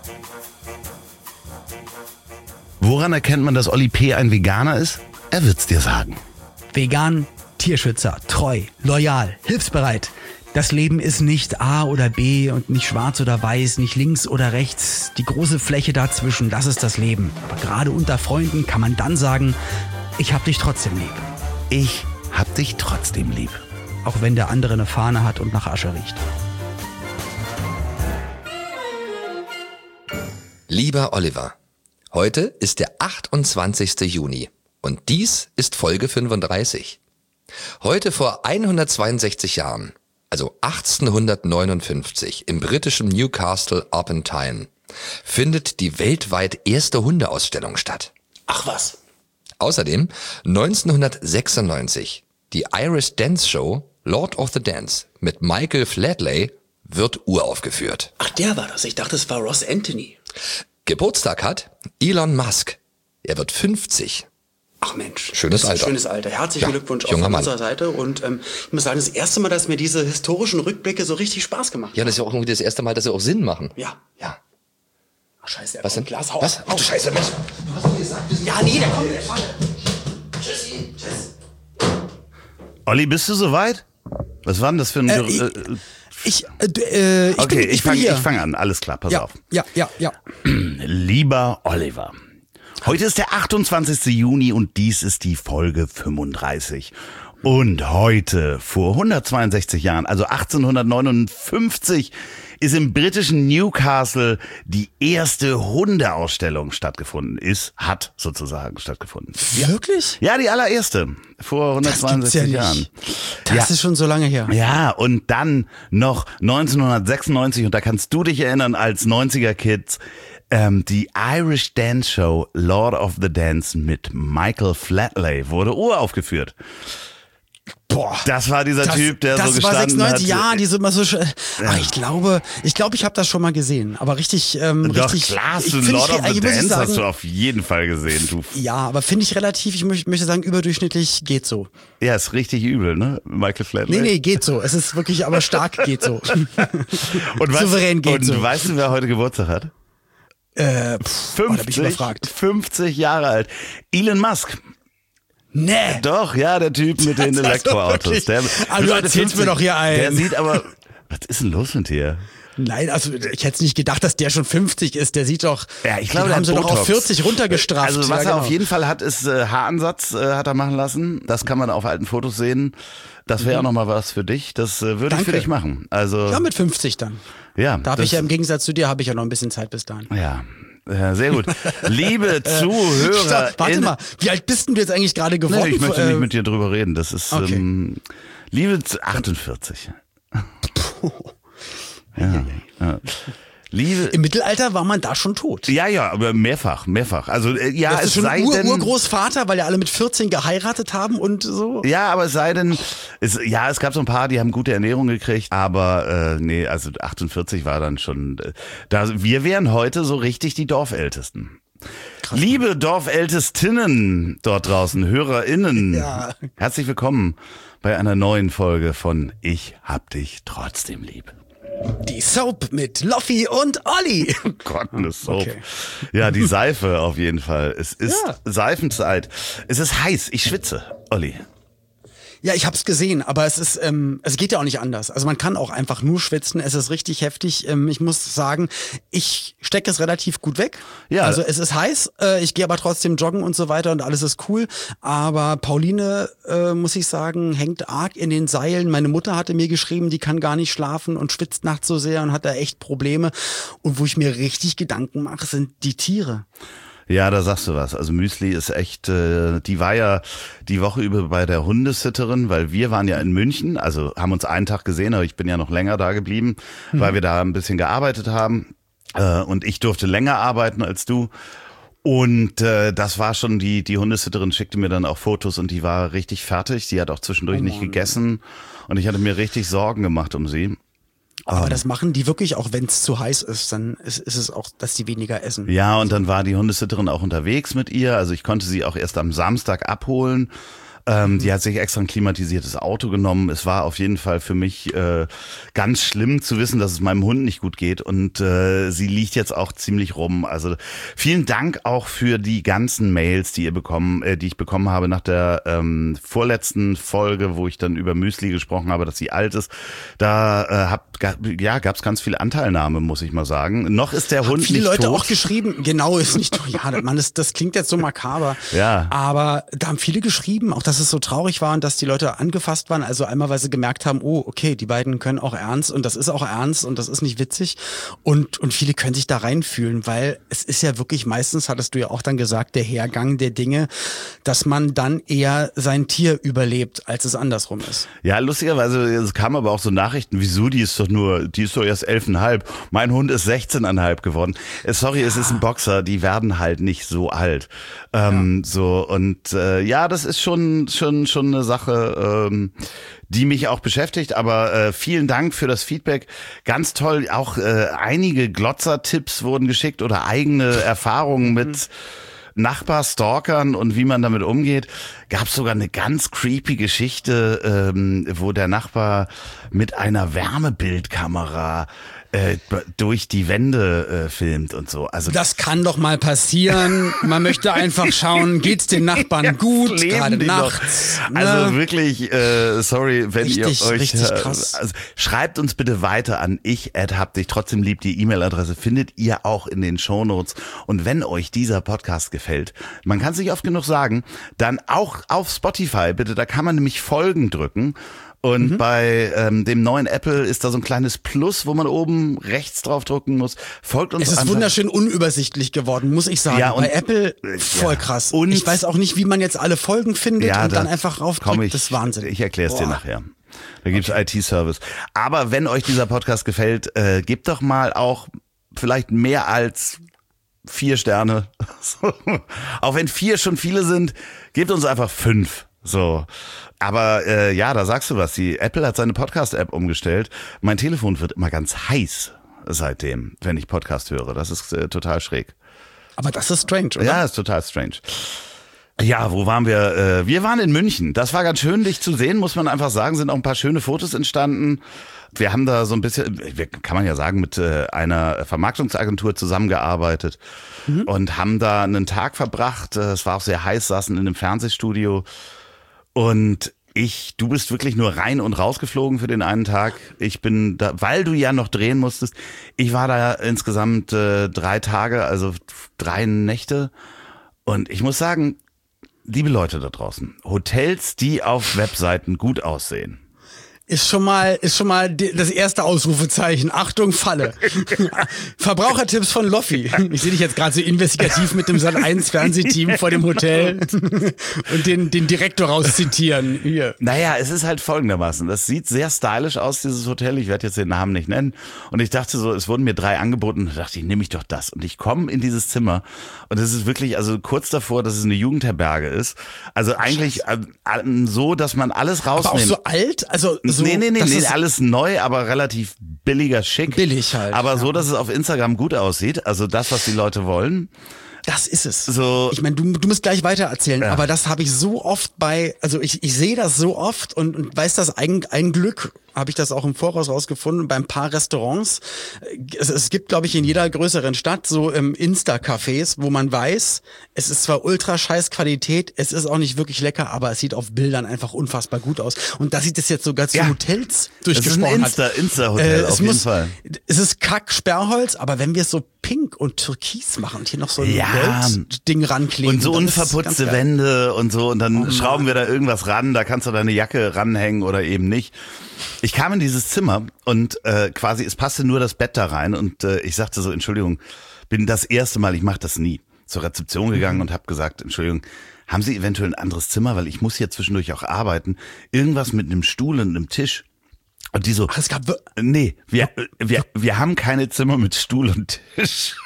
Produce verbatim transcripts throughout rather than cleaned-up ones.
Woran erkennt man, dass Olli P. ein Veganer ist? Er wird's dir sagen. Vegan, Tierschützer, treu, loyal, hilfsbereit. Das Leben ist nicht A oder B und nicht schwarz oder weiß, nicht links oder rechts. Die große Fläche dazwischen, das ist das Leben. Aber gerade unter Freunden kann man dann sagen, ich hab dich trotzdem lieb. Ich hab dich trotzdem lieb. Auch wenn der andere eine Fahne hat und nach Asche riecht. Lieber Oliver, heute ist der achtundzwanzigste Juni und dies ist Folge fünfunddreißig. Heute vor hundertzweiundsechzig Jahren, also achtzehnhundertneunundfünfzig, im britischen Newcastle upon Tyne, findet die weltweit erste Hundeausstellung statt. Ach was. Außerdem neunzehnhundertsechsundneunzig, die Irish Dance Show Lord of the Dance mit Michael Flatley wird uraufgeführt. Ach, der war das. Ich dachte, es war Ross Anthony. Geburtstag hat Elon Musk. Er wird fünfzig. Ach Mensch, Schönes das ist ein Alter. Schönes Alter. Herzlichen Ja, Glückwunsch auch junger von Mann. unserer Seite. Und ähm, ich muss sagen, das erste Mal, dass mir diese historischen Rückblicke so richtig Spaß gemacht haben. Ja, das ist ja auch irgendwie das erste Mal, dass sie auch Sinn machen. Ja. Ja. Ach, scheiße, er Was kommt. denn? Glas, hau Was? ab. Ach du Scheiße, Mensch. Du hast doch gesagt, wir sind ja, nee, der kommt. Der kommt. Tschüssi. Tschüss. Olli, bist du soweit? Was war denn das für ein... Äh, Ger- ich, äh, ich, äh, ich okay, bin, ich ich fange bin hier. fang an. Alles klar, pass Ja, auf. ja, ja, ja. Lieber Oliver, heute ist der achtundzwanzigste Juni und dies ist die Folge fünfunddreißig. Und heute, vor hundertzweiundsechzig Jahren, also achtzehnhundertneunundfünfzig, ist im britischen Newcastle die erste Hundeausstellung stattgefunden. Ist, hat sozusagen stattgefunden. Wirklich? Ja, die allererste. Vor hundertzweiundsechzig Das gibt's ja Jahren. nicht. Das Ja. ist schon so lange her. Ja, und dann noch neunzehnhundertsechsundneunzig, und da kannst du dich erinnern als neunziger-Kids, ähm, die Irish Dance Show Lord of the Dance mit Michael Flatley wurde uraufgeführt. Boah. Das war dieser Das, Typ, der das so war gestanden sechsundneunzig, hat. ja, die sind immer so schön. Ach, ich glaube, ich glaube, ich habe das schon mal gesehen, aber richtig, ähm, Doch, richtig. klar, ich du find Lord ich, of the eigentlich muss ich Dance sagen, hast du auf jeden Fall gesehen. Du. Ja, aber finde ich relativ, ich möchte, möchte sagen, überdurchschnittlich geht so. Ja, ist richtig übel, ne? Michael Flatley. Nee, nee, geht so. Es ist wirklich, aber stark geht so. Und weißt, Souverän geht und so. weißt du, wer heute Geburtstag hat? Äh, pff, oh, da bin ich überfragt. fünfzig Jahre alt. Elon Musk. Nee. Doch, ja, der Typ mit den Das ist also Elektroautos. wirklich- Der, Ah, du erzählst mir doch hier einen. Der sieht aber, was ist denn los mit dir? Nein, also ich hätte nicht gedacht, dass der schon fünfzig ist. Der sieht doch, Ja, ich glaube, den der haben hat sie doch Botox. auf vierzig runtergestraft. Also was ja, er genau. auf jeden Fall hat, ist äh, Haaransatz, äh, hat er machen lassen. Das kann man auf alten Fotos sehen. Das wäre auch nochmal was für dich. Das äh, würde ich für Danke. dich machen. Also Ja, mit fünfzig dann. ja, Da habe das- ich ja im Gegensatz zu dir, habe ich ja noch ein bisschen Zeit bis dahin. ja. Ja, sehr gut. Liebe Zuhörer. Stopp, warte mal, wie alt bist denn du jetzt eigentlich gerade geworden? Nee, ich möchte Äh, nicht mit dir drüber reden. Das ist, Okay. ähm, liebe Z- achtundvierzig. Ja, ja. Liebe, Im Mittelalter war man da schon tot. ja, ja, aber mehrfach, mehrfach. Also äh, ja, das es ist schon sei Ur denn, Urgroßvater, weil ja alle mit vierzehn geheiratet haben und so. ja, aber es sei denn, es, ja, es gab so ein paar, die haben gute Ernährung gekriegt, aber äh, nee, also achtundvierzig war dann schon, äh, da wir wären heute so richtig die Dorfältesten. Krass. Liebe Dorfältestinnen dort draußen, HörerInnen, Ja. herzlich willkommen bei einer neuen Folge von Ich hab dich trotzdem lieb. Die Soap mit Loffi und Olli. Gott, eine Soap. Okay. Ja, die Seife auf jeden Fall. Es ist Ja. Seifenzeit. Es ist heiß. Ich schwitze, Olli. Ja, ich hab's gesehen, aber es ist, ähm, es geht ja auch nicht anders. Also man kann auch einfach nur schwitzen. Es ist richtig heftig. Ähm, ich muss sagen, ich stecke es relativ gut weg. Ja. Also es ist heiß. Äh, ich gehe aber trotzdem joggen und so weiter und alles ist cool. Aber Pauline, äh, muss ich sagen, hängt arg in den Seilen. Meine Mutter hatte mir geschrieben, die kann gar nicht schlafen und schwitzt nachts so sehr und hat da echt Probleme. Und wo ich mir richtig Gedanken mache, sind die Tiere. Ja, da sagst du was. Also Müsli ist echt, äh, die war ja die Woche über bei der Hundesitterin, weil wir waren ja in München, also haben uns einen Tag gesehen, aber ich bin ja noch länger da geblieben, mhm. weil wir da ein bisschen gearbeitet haben. Äh, und ich durfte länger arbeiten als du. Und äh, das war schon, die die Hundesitterin schickte mir dann auch Fotos und die war richtig fertig. Sie hat auch zwischendurch Oh nicht Mann. gegessen und ich hatte mir richtig Sorgen gemacht um sie. Aber das machen die wirklich, auch wenn es zu heiß ist, dann ist, ist es auch, dass die weniger essen. Ja, und dann war die Hundesitterin auch unterwegs mit ihr. Also ich konnte sie auch erst am Samstag abholen. Ähm, die hat sich extra ein klimatisiertes Auto genommen. Es war auf jeden Fall für mich äh, ganz schlimm zu wissen, dass es meinem Hund nicht gut geht. Und äh, sie liegt jetzt auch ziemlich rum. Also vielen Dank auch für die ganzen Mails, die ihr bekommen, äh, die ich bekommen habe nach der ähm, vorletzten Folge, wo ich dann über Müsli gesprochen habe, dass sie alt ist. Da äh, hab, ja, gab es ganz viel Anteilnahme, muss ich mal sagen. Noch ist der Haben Hund viele nicht Leute tot. auch geschrieben, genau, ist nicht tot. Ja, Mann, das, das klingt jetzt so makaber. Ja. Aber da haben viele geschrieben, auch dass es so traurig war und dass die Leute angefasst waren. Also einmal, weil sie gemerkt haben, oh, okay, die beiden können auch ernst und das ist auch ernst und das ist nicht witzig. Und, und viele können sich da reinfühlen, weil es ist ja wirklich meistens, hattest du ja auch dann gesagt, der Hergang der Dinge, dass man dann eher sein Tier überlebt, als es andersrum ist. Ja, lustigerweise, es kamen aber auch so Nachrichten, wieso, die ist doch nur, die ist doch erst elfeinhalb. Mein Hund ist sechzehneinhalb geworden. Äh, sorry, ja. Es ist ein Boxer, die werden halt nicht so alt. Ähm, ja. So, und äh, ja, das ist schon, schon, schon eine Sache, ähm, die mich auch beschäftigt, aber äh, vielen Dank für das Feedback. Ganz toll, auch äh, einige Glotzer-Tipps wurden geschickt oder eigene Erfahrungen mit Nachbarstalkern und wie man damit umgeht. Gab es sogar eine ganz creepy Geschichte, ähm, wo der Nachbar mit einer Wärmebildkamera äh, durch die Wände äh, filmt und so. Also das kann doch mal passieren. Man möchte einfach schauen, geht's den Nachbarn Jetzt gut, leben gerade die nachts. noch. Also wirklich, äh, sorry, wenn Richtig, ihr euch richtig äh, krass. also schreibt uns bitte weiter an ich at hab dich trotzdem lieb. Die E-Mail-Adresse findet ihr auch in den Shownotes. Und wenn euch dieser Podcast gefällt, man kann es nicht oft genug sagen, dann auch auf Spotify bitte. Da kann man nämlich Folgen drücken. Und mhm. bei ähm, dem neuen Apple ist da so ein kleines Plus, wo man oben rechts drauf drücken muss. Folgt uns Es ist einfach. Wunderschön unübersichtlich geworden, muss ich sagen. Ja, und, bei Apple voll ja. krass. Und ich weiß auch nicht, wie man jetzt alle Folgen findet ja, und da dann einfach raufdrückt. ich, Das ist Wahnsinn. Ich erkläre es dir nachher. Da gibt's okay. I T-Service. Aber wenn euch dieser Podcast gefällt, äh, gebt doch mal auch vielleicht mehr als vier Sterne. Auch wenn vier schon viele sind, gebt uns einfach fünf. So, aber äh, ja, da sagst du was. Die Apple hat seine Podcast-App umgestellt. Mein Telefon wird immer ganz heiß seitdem, wenn ich Podcast höre. Das ist äh, total schräg. Aber das ist strange, oder? Ja, ist total strange. Ja, wo waren wir? Äh, wir waren in München. Das war ganz schön, dich zu sehen, muss man einfach sagen. Sind auch ein paar schöne Fotos entstanden. Wir haben da so ein bisschen, kann man ja sagen, mit äh, einer Vermarktungsagentur zusammengearbeitet mhm. und haben da einen Tag verbracht. Es war auch sehr heiß, saßen in einem Fernsehstudio. Und ich, du bist wirklich nur rein und rausgeflogen für den einen Tag. Ich bin da, weil du ja noch drehen musstest. Ich war da insgesamt äh, drei Tage, also drei Nächte. Und ich muss sagen, liebe Leute da draußen, Hotels, die auf Webseiten gut aussehen. Ist schon mal, ist schon mal das erste Ausrufezeichen. Achtung, Falle. Verbrauchertipps von Loffi. Ich sehe dich jetzt gerade so investigativ mit dem Sat eins Fernsehteam vor dem Hotel und den, den Direktor rauszitieren. Hier. Naja, es ist halt folgendermaßen. Das sieht sehr stylisch aus, dieses Hotel. Ich werde jetzt den Namen nicht nennen. Und ich dachte so, es wurden mir drei angeboten. Und da dachte ich, nehme ich doch das. Und ich komme in dieses Zimmer. Und es ist wirklich, also kurz davor, dass es eine Jugendherberge ist. Also eigentlich äh, so, dass man alles rausnimmt. Aber auch so alt? Also so, nee, nee, nee, nee, alles neu, aber relativ billiger Schick. Billig halt. Aber ja. so, dass es auf Instagram gut aussieht. Also das, was die Leute wollen. Das ist es. So. Ich meine, du, du musst gleich weiter erzählen, Ja. aber das habe ich so oft bei, also ich, ich sehe das so oft und, und weiß das ein, ein Glück, habe ich das auch im Voraus rausgefunden, bei ein paar Restaurants. Es, es gibt, glaube ich, in jeder größeren Stadt so ähm, Insta-Cafés, wo man weiß, es ist zwar ultra scheiß Qualität, es ist auch nicht wirklich lecker, aber es sieht auf Bildern einfach unfassbar gut aus. Und da sieht es jetzt sogar zu Ja. Hotels Das ist ein durchgesprochen Insta, hat. Insta-Hotel, Äh, auf es jeden muss, Fall. Es ist Kack-Sperrholz, aber wenn wir es so pink und türkis machen und hier noch so ein Ja. Goldding rankleben. Und so dann ist es ganz unverputzte geil. Wände und so. Und dann Oh schrauben wir da irgendwas ran. Da kannst du deine Jacke ranhängen oder eben nicht. Ich kam in dieses Zimmer und äh, quasi, es passte nur das Bett da rein. Und äh, ich sagte so, Entschuldigung, bin das erste Mal, ich mache das nie. Zur Rezeption gegangen und habe gesagt, Entschuldigung, haben Sie eventuell ein anderes Zimmer? Weil ich muss hier zwischendurch auch arbeiten. Irgendwas mit einem Stuhl und einem Tisch. Und die so, Ach, es gab wir- nee, wir, wir, wir haben keine Zimmer mit Stuhl und Tisch.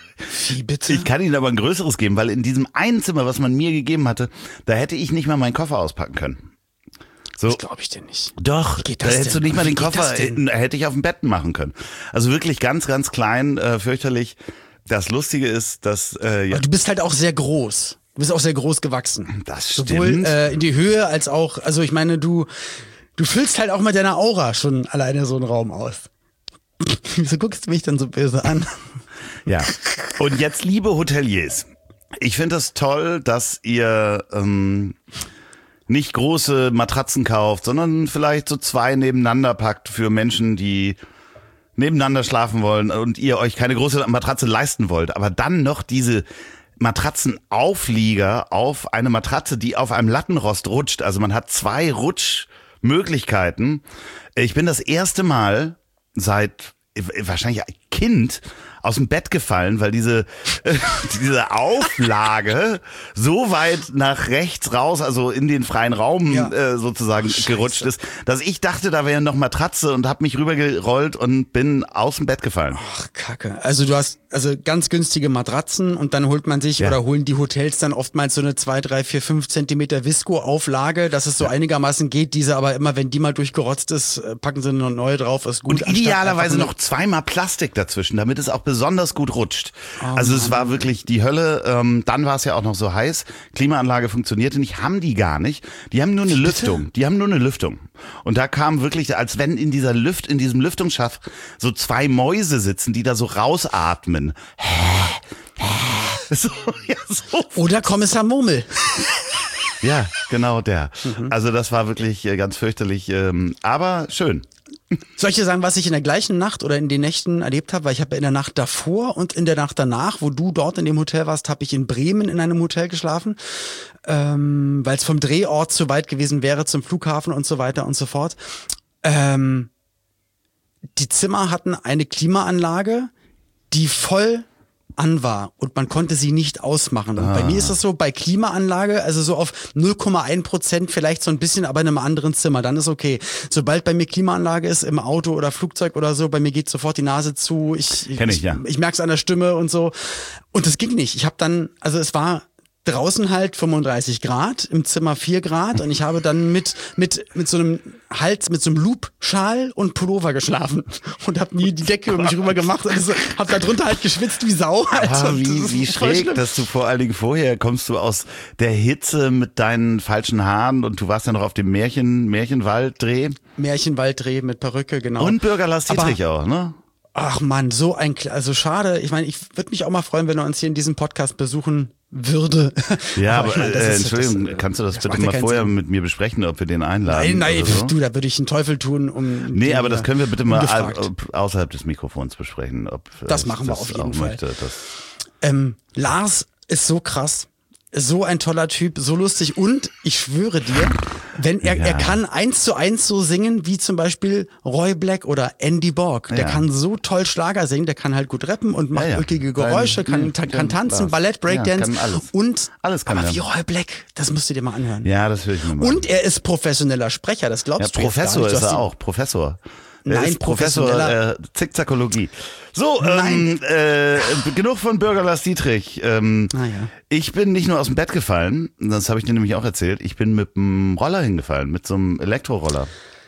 Wie bitte? Ich kann Ihnen aber ein größeres geben, weil in diesem einen Zimmer, was man mir gegeben hatte, da hätte ich nicht mal meinen Koffer auspacken können. So. Das glaube ich dir nicht. Doch, Wie geht da das hättest denn? du nicht mal Wie den geht Koffer, das denn? äh, hätte ich auf dem Bett machen können. Also wirklich ganz, ganz klein, äh, fürchterlich. Das Lustige ist, dass, äh, ja, Aber du bist halt auch sehr groß. bist auch sehr groß gewachsen. Das Sowohl stimmt. äh, in die Höhe als auch, also ich meine, du, du füllst halt auch mit deiner Aura schon alleine so einen Raum aus. Wieso guckst du mich dann so böse an? Ja. Und jetzt, liebe Hoteliers, ich finde es toll, dass ihr ähm, nicht große Matratzen kauft, sondern vielleicht so zwei nebeneinander packt für Menschen, die nebeneinander schlafen wollen und ihr euch keine große Matratze leisten wollt, aber dann noch diese Matratzenauflieger auf eine Matratze, die auf einem Lattenrost rutscht. Also man hat zwei Rutschmöglichkeiten. Ich bin das erste Mal seit wahrscheinlich Kind aus dem Bett gefallen, weil diese äh, diese Auflage so weit nach rechts raus, also in den freien Raum Ja. äh, sozusagen Scheiße. gerutscht ist, dass ich dachte, da wäre noch Matratze und habe mich rübergerollt und bin aus dem Bett gefallen. Ach, Kacke. Also du hast also ganz günstige Matratzen und dann holt man sich Ja. oder holen die Hotels dann oftmals so eine zwei, drei, vier, fünf Zentimeter Visco-Auflage, dass es so einigermaßen geht. Diese aber immer, wenn die mal durchgerotzt ist, äh, packen sie eine neue drauf, ist gut. Und anstatt idealerweise einfach noch zweimal Plastik dazwischen, damit es auch besonders gut rutscht. Oh, also es war wirklich die Hölle. Ähm, dann war es ja auch noch so heiß. Klimaanlage funktionierte nicht, haben die gar nicht. Die haben nur eine Lüftung. Die haben nur eine Lüftung. Und da kam wirklich, als wenn in dieser Lüft, in diesem Lüftungsschacht so zwei Mäuse sitzen, die da so rausatmen. So, ja, so. Oder Kommissar Murmel. Ja, genau der. Mhm. Also das war wirklich äh, ganz fürchterlich, ähm, aber schön. Soll ich dir sagen, was ich in der gleichen Nacht oder in den Nächten erlebt habe? Weil ich habe in der Nacht davor und in der Nacht danach, wo du dort in dem Hotel warst, habe ich in Bremen in einem Hotel geschlafen, ähm, weil es vom Drehort zu weit gewesen wäre zum Flughafen und so weiter und so fort. Ähm, die Zimmer hatten eine Klimaanlage, die voll an war und man konnte sie nicht ausmachen. Und bei mir ist das so, bei Klimaanlage, also so auf null Komma eins Prozent vielleicht so ein bisschen, aber in einem anderen Zimmer, dann ist okay. Sobald bei mir Klimaanlage ist, im Auto oder Flugzeug oder so, bei mir geht sofort die Nase zu. Ich, Kenn ich, ich, ja. ich merke es an der Stimme und so. Und das ging nicht. Ich habe dann, also es war draußen halt fünfunddreißig Grad, im Zimmer vier Grad und ich habe dann mit mit mit so einem Hals, mit so einem Loop-Schal und Pullover geschlafen und habe nie die Decke um mich rüber gemacht und so, habe da drunter halt geschwitzt wie Sau. Halt. Ah, Und das wie, ist wie voll schräg, schlimm. dass du vor allen Dingen vorher kommst du aus der Hitze mit deinen falschen Haaren und du warst ja noch auf dem Märchen, Märchenwalddreh. Märchenwalddreh mit Perücke, genau. Und Bürger Lars Aber- Dietrich auch, ne? Ach man, so ein, Kle- also schade. Ich meine, ich würde mich auch mal freuen, wenn er uns hier in diesem Podcast besuchen würde. Ja, aber, ich meine, das äh, ist- Entschuldigung, das- kannst du das, das bitte macht ja mal keinen vorher Sinn. mit mir besprechen, ob wir den einladen? Nein, nein, oder so? du, da würde ich einen Teufel tun, um. Nee, den, aber das können wir bitte mal ungefragt. au- außerhalb des Mikrofons besprechen. Ob äh, Das ich machen wir auf jeden auch Fall. Möchte, das Ähm, Lars ist so krass, so ein toller Typ, so lustig und ich schwöre dir, wenn er, Ja. er kann eins zu eins so singen wie zum Beispiel Roy Black oder Andy Borg. Der Ja. kann so toll Schlager singen, der kann halt gut rappen und macht Ja, ja. ulkige Geräusche, kann, Nein, kann, kann tanzen, Lars. Ballett, Breakdance Ja, kann alles. und Alles kann aber er. wie Roy Black, das musst du dir mal anhören. Ja, das will ich mir mal. Und er ist professioneller Sprecher, das ja, glaubst du jetzt gar Professor nicht. Du ist hast er ihn- auch, Professor. Er Nein, ist Professor professioneller- äh, Zickzackologie. So, ähm, äh, genug von Bürger Lars Dietrich. Ähm, Ah, ja. Ich bin nicht nur aus dem Bett gefallen, das habe ich dir nämlich auch erzählt, ich bin mit einem Roller hingefallen, mit so einem Elektroroller.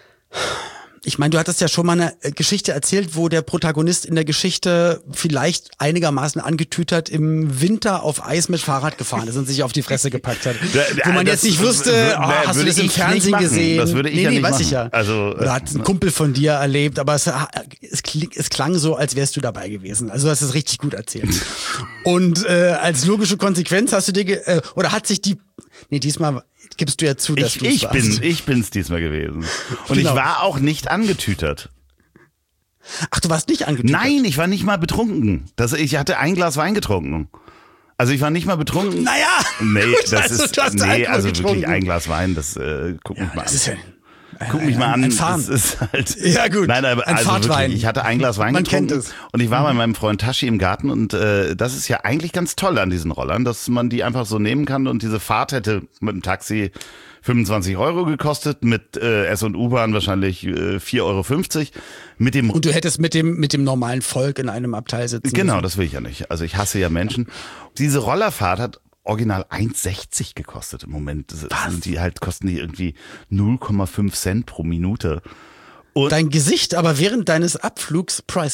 Ich meine, du hattest ja schon mal eine äh, Geschichte erzählt, wo der Protagonist in der Geschichte vielleicht einigermaßen angetütert im Winter auf Eis mit Fahrrad gefahren ist und sich auf die Fresse gepackt hat. Ja, wo man das jetzt nicht wusste, wür- oh, nee, hast du würde das im ich nicht Fernsehen machen. gesehen? Das würde ich nee, ja nee, nicht weiß machen. ich ja. Also, Oder äh, hat ein Kumpel von dir erlebt, aber es, es, kling, es klang so, als wärst du dabei gewesen. Also du hast es richtig gut erzählt. Und äh, als logische Konsequenz hast du dir, ge äh, oder hat sich die, nee, diesmal gibst du ja zu, dass Ich, du ich warst. bin, ich bin's diesmal gewesen. Und Genau. ich war auch nicht angetütert. Ach, du warst nicht angetütert? Nein, ich war nicht mal betrunken. Das, ich hatte ein Glas Wein getrunken. Also ich war nicht mal betrunken. Naja, Nee, gut, das also ist, du hast nee, Alkohol also wirklich getrunken. ein Glas Wein, das, äh, guck mich mal Das an. ist ja, Guck mich mal ein- an, ein Farn. das ist halt. Ja, gut. Nein, aber Ein also Fahrtwein. wirklich, ich hatte ein Glas Wein Man getrunken kennt es. und ich war bei meinem Freund Tashi im Garten und äh, das ist ja eigentlich ganz toll an diesen Rollern, dass man die einfach so nehmen kann und diese Fahrt hätte mit dem Taxi fünfundzwanzig Euro gekostet, mit äh, S- und U-Bahn wahrscheinlich äh, vier Euro fünfzig. Mit dem Und du hättest mit dem, mit dem normalen Volk in einem Abteil sitzen Genau, müssen. das will ich ja nicht. Also ich hasse ja Menschen. Diese Rollerfahrt hat original eins sechzig gekostet im Moment. Das sind die halt, kosten die irgendwie null Komma fünf Cent pro Minute. Und Dein Gesicht aber während deines Abflugs priceless.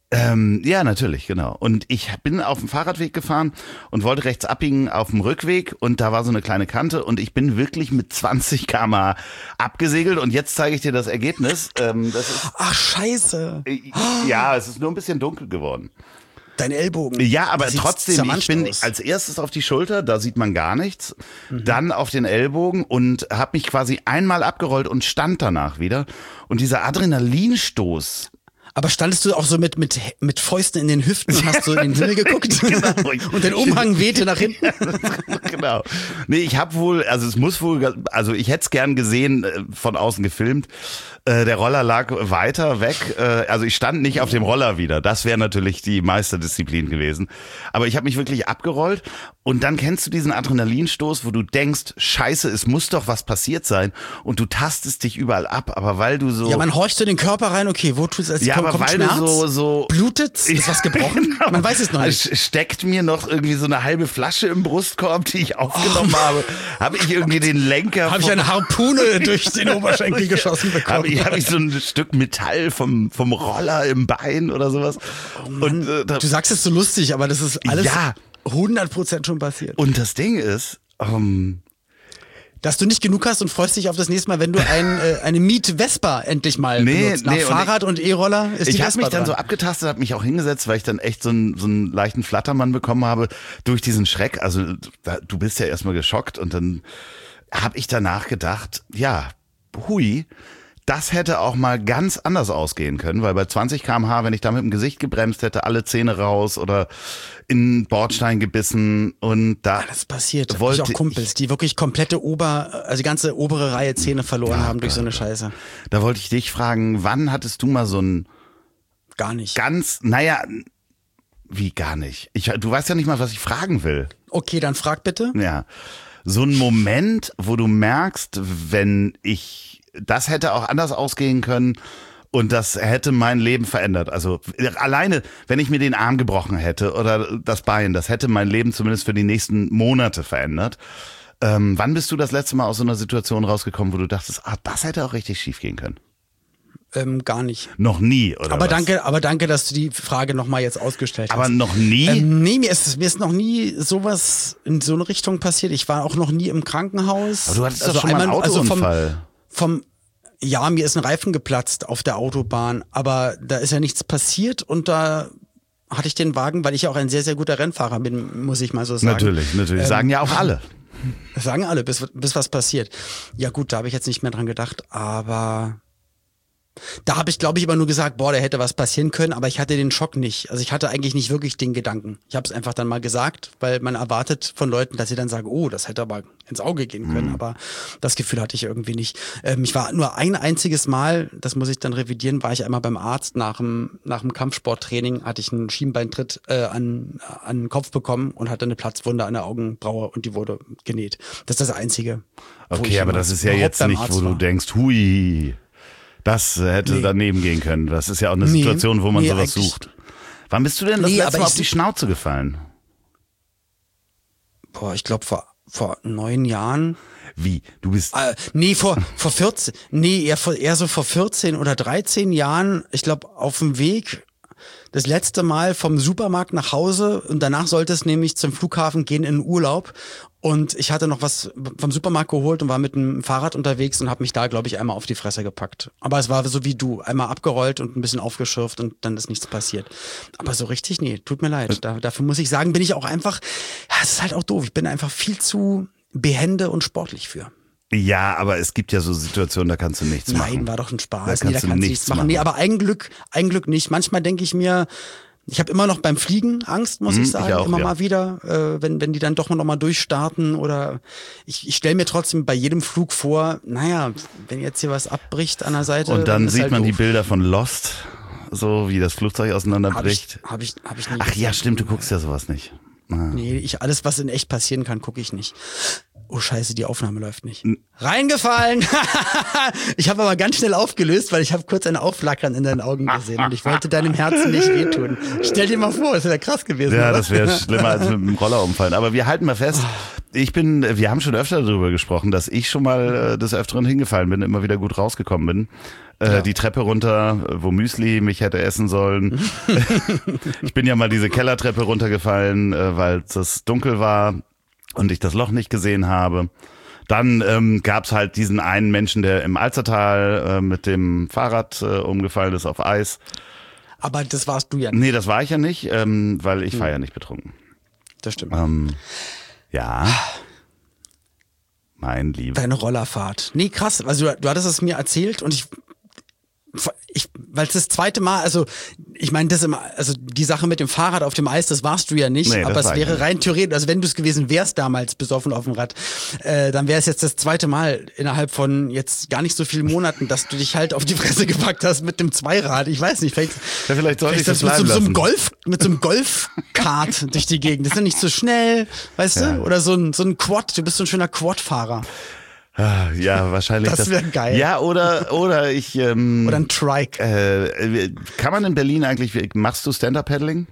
Ähm, ja, natürlich, genau. Und ich bin auf dem Fahrradweg gefahren und wollte rechts abbiegen auf dem Rückweg und da war so eine kleine Kante und ich bin wirklich mit zwanzig Kilometer pro Stunde abgesegelt und jetzt zeige ich dir das Ergebnis. Ähm, das ist, Ach, scheiße. äh, ja, es ist nur ein bisschen dunkel geworden. Dein Ellbogen. Ja, aber Das sieht trotzdem, ich zermanscht bin aus. als erstes auf die Schulter, da sieht man gar nichts, mhm. dann auf den Ellbogen und habe mich quasi einmal abgerollt und stand danach wieder. Und dieser Adrenalinstoß. Aber standest du auch so mit, mit, mit Fäusten in den Hüften und hast so in den Himmel geguckt? Genau. Und der Umhang wehte nach hinten? Genau. Nee, ich habe wohl, also es muss wohl, also ich hätte es gern gesehen, von außen gefilmt. Der Roller lag weiter weg. Also ich stand nicht auf dem Roller wieder. Das wäre natürlich die Meisterdisziplin gewesen. Aber ich habe mich wirklich abgerollt. Und dann kennst du diesen Adrenalinstoß, wo du denkst, scheiße, es muss doch was passiert sein. Und du tastest dich überall ab. Aber weil du so... Ja, man horcht in den Körper rein. Okay, wo tut es? Ja, aber weil Schmerz? du so... so Blutet? Ist was gebrochen? Genau. Man weiß es noch nicht. Es steckt mir noch irgendwie so eine halbe Flasche im Brustkorb, die ich aufgenommen oh, habe. Habe ich irgendwie den Lenker... Habe ich eine Harpune durch den Oberschenkel geschossen bekommen? Habe ich, hab ich so ein Stück Metall vom, vom Roller im Bein oder sowas? Oh Mann, und, äh, da, du sagst es so lustig, aber das ist alles ja. hundert Prozent schon passiert. Und das Ding ist... Um, dass du nicht genug hast und freust dich auf das nächste Mal, wenn du ein, äh, eine Miet-Vespa endlich mal nee, benutzt. Nach nee, Fahrrad und, ich, und E-Roller ist die Ich Vespa habe mich dann dran. so abgetastet, habe mich auch hingesetzt, weil ich dann echt so einen, so einen leichten Flattermann bekommen habe durch diesen Schreck. Also da, du bist ja erstmal geschockt und dann habe ich danach gedacht, ja, hui, das hätte auch mal ganz anders ausgehen können, weil bei zwanzig Kilometer pro Stunde, wenn ich da mit dem Gesicht gebremst hätte, alle Zähne raus oder in den Bordstein gebissen und da... Ja, das passiert. Wollte ich auch Kumpels, die wirklich komplette Ober, also die ganze obere Reihe Zähne verloren ja, haben durch so eine Scheiße. Da wollte ich dich fragen, wann hattest du mal so ein... Gar nicht. Ganz, naja, wie gar nicht? Ich, du weißt ja nicht mal, was ich fragen will. Okay, dann frag bitte. Ja, so ein Moment, wo du merkst, wenn ich... Das hätte auch anders ausgehen können und das hätte mein Leben verändert. Also alleine, wenn ich mir den Arm gebrochen hätte oder das Bein, das hätte mein Leben zumindest für die nächsten Monate verändert. Ähm, wann bist du das letzte Mal aus so einer Situation rausgekommen, wo du dachtest, ah, das hätte auch richtig schief gehen können? Ähm, gar nicht. Noch nie, oder aber was? danke, aber danke, dass du die Frage nochmal jetzt ausgestellt hast. Aber noch nie? Ähm, nee, mir ist, mir ist noch nie sowas in so eine Richtung passiert. Ich war auch noch nie im Krankenhaus. Aber du hattest also doch schon mal einen einmal, Autounfall. Also vom, vom, ja, mir ist ein Reifen geplatzt auf der Autobahn, aber da ist ja nichts passiert und da hatte ich den Wagen, weil ich ja auch ein sehr, sehr guter Rennfahrer bin, muss ich mal so sagen. Natürlich, natürlich. Ähm, sagen ja auch alle. Das sagen alle, bis, bis was passiert. Ja gut, da habe ich jetzt nicht mehr dran gedacht, aber da habe ich, glaube ich, aber nur gesagt, boah, da hätte was passieren können, aber ich hatte den Schock nicht. Also ich hatte eigentlich nicht wirklich den Gedanken. Ich habe es einfach dann mal gesagt, weil man erwartet von Leuten, dass sie dann sagen, oh, das hätte aber ins Auge gehen können, mhm. aber das Gefühl hatte ich irgendwie nicht. Ähm, ich war nur ein einziges Mal, das muss ich dann revidieren, war ich einmal beim Arzt nach dem, nach dem Kampfsporttraining, hatte ich einen Schienbeintritt äh, an, an den Kopf bekommen und hatte eine Platzwunde an der Augenbraue und die wurde genäht. Das ist das Einzige. Okay, aber das ist ja jetzt nicht, wo du denkst, hui... Das hätte nee. daneben gehen können. Das ist ja auch eine nee. Situation, wo man nee, sowas sucht. Wann bist du denn das nee, letzte Mal auf die Schnauze gefallen? Boah, ich glaube vor vor neun Jahren. Wie? Du bist... Äh, nee, vor vor vierzehn. Nee, eher, vor, eher so vor vierzehn oder dreizehn Jahren. Ich glaube, auf dem Weg das letzte Mal vom Supermarkt nach Hause und danach sollte es nämlich zum Flughafen gehen in den Urlaub. Und ich hatte noch was vom Supermarkt geholt und war mit dem Fahrrad unterwegs und habe mich da, glaube ich, einmal auf die Fresse gepackt. Aber es war so wie du, einmal abgerollt und ein bisschen aufgeschürft und dann ist nichts passiert. Aber so richtig, nee, tut mir leid. Da, dafür muss ich sagen, bin ich auch einfach, ja, es ist halt auch doof. Ich bin einfach viel zu behende und sportlich für. Ja, aber es gibt ja so Situationen, da kannst du nichts Nein, machen. Nein, war doch ein Spaß. Da kannst, nee, da du kannst nichts nichts machen. machen. Nee, aber ein Glück, ein Glück nicht. Manchmal denke ich mir, ich habe immer noch beim Fliegen Angst, muss hm, ich sagen, ich auch, immer ja. mal wieder, äh, wenn wenn die dann doch noch mal durchstarten oder ich, ich stelle mir trotzdem bei jedem Flug vor, naja, wenn jetzt hier was abbricht an der Seite. Und dann ist sieht halt man doof. die Bilder von Lost, so wie das Flugzeug auseinanderbricht. Habe ich, hab ich, hab ich nie Ach gesehen. ja, stimmt, du guckst ja sowas nicht. Ah. Nee, ich, alles, was in echt passieren kann, gucke ich nicht. Oh scheiße, die Aufnahme läuft nicht. Reingefallen! Ich habe aber ganz schnell aufgelöst, weil ich habe kurz ein Aufflackern in deinen Augen gesehen und ich wollte deinem Herzen nicht wehtun. Stell dir mal vor, das wäre krass gewesen. Ja, oder? das wäre schlimmer als mit dem Roller umfallen. Aber wir halten mal fest, Ich bin, wir haben schon öfter darüber gesprochen, dass ich schon mal äh, des Öfteren hingefallen bin, immer wieder gut rausgekommen bin. Äh, ja. Die Treppe runter, wo Müsli mich hätte essen sollen. Ich bin ja mal diese Kellertreppe runtergefallen, äh, weil es dunkel war und ich das Loch nicht gesehen habe. Dann ähm, gab's halt diesen einen Menschen, der im Alzertal äh, mit dem Fahrrad äh, umgefallen ist auf Eis. Aber das warst du ja nicht. Nee, das war ich ja nicht, ähm, weil ich hm. war ja nicht betrunken. Das stimmt. Ähm, ja, mein Lieber. Deine Rollerfahrt. Nee, krass. Also du, du hattest es mir erzählt und ich, ich weil es das zweite Mal, also ich meine, das immer, also die Sache mit dem Fahrrad auf dem Eis, das warst du ja nicht, nee, aber es wäre rein theoretisch, also wenn du es gewesen wärst damals besoffen auf dem Rad, äh, dann wäre es jetzt das zweite Mal innerhalb von jetzt gar nicht so vielen Monaten, dass du dich halt auf die Fresse gepackt hast mit dem Zweirad. Ich weiß nicht, vielleicht, ja, vielleicht sollte vielleicht ich das bleiben mit so, so einem lassen. Golf, mit so einem Golfkart durch die Gegend. Das ist ja nicht so schnell, weißt ja. du? Oder so ein, so ein Quad, du bist so ein schöner Quad-Fahrer. Ja, wahrscheinlich. Das wäre geil. Ja, oder oder ich. Ähm, oder ein Trike. Äh, kann man in Berlin eigentlich? Machst du Stand-Up-Paddling?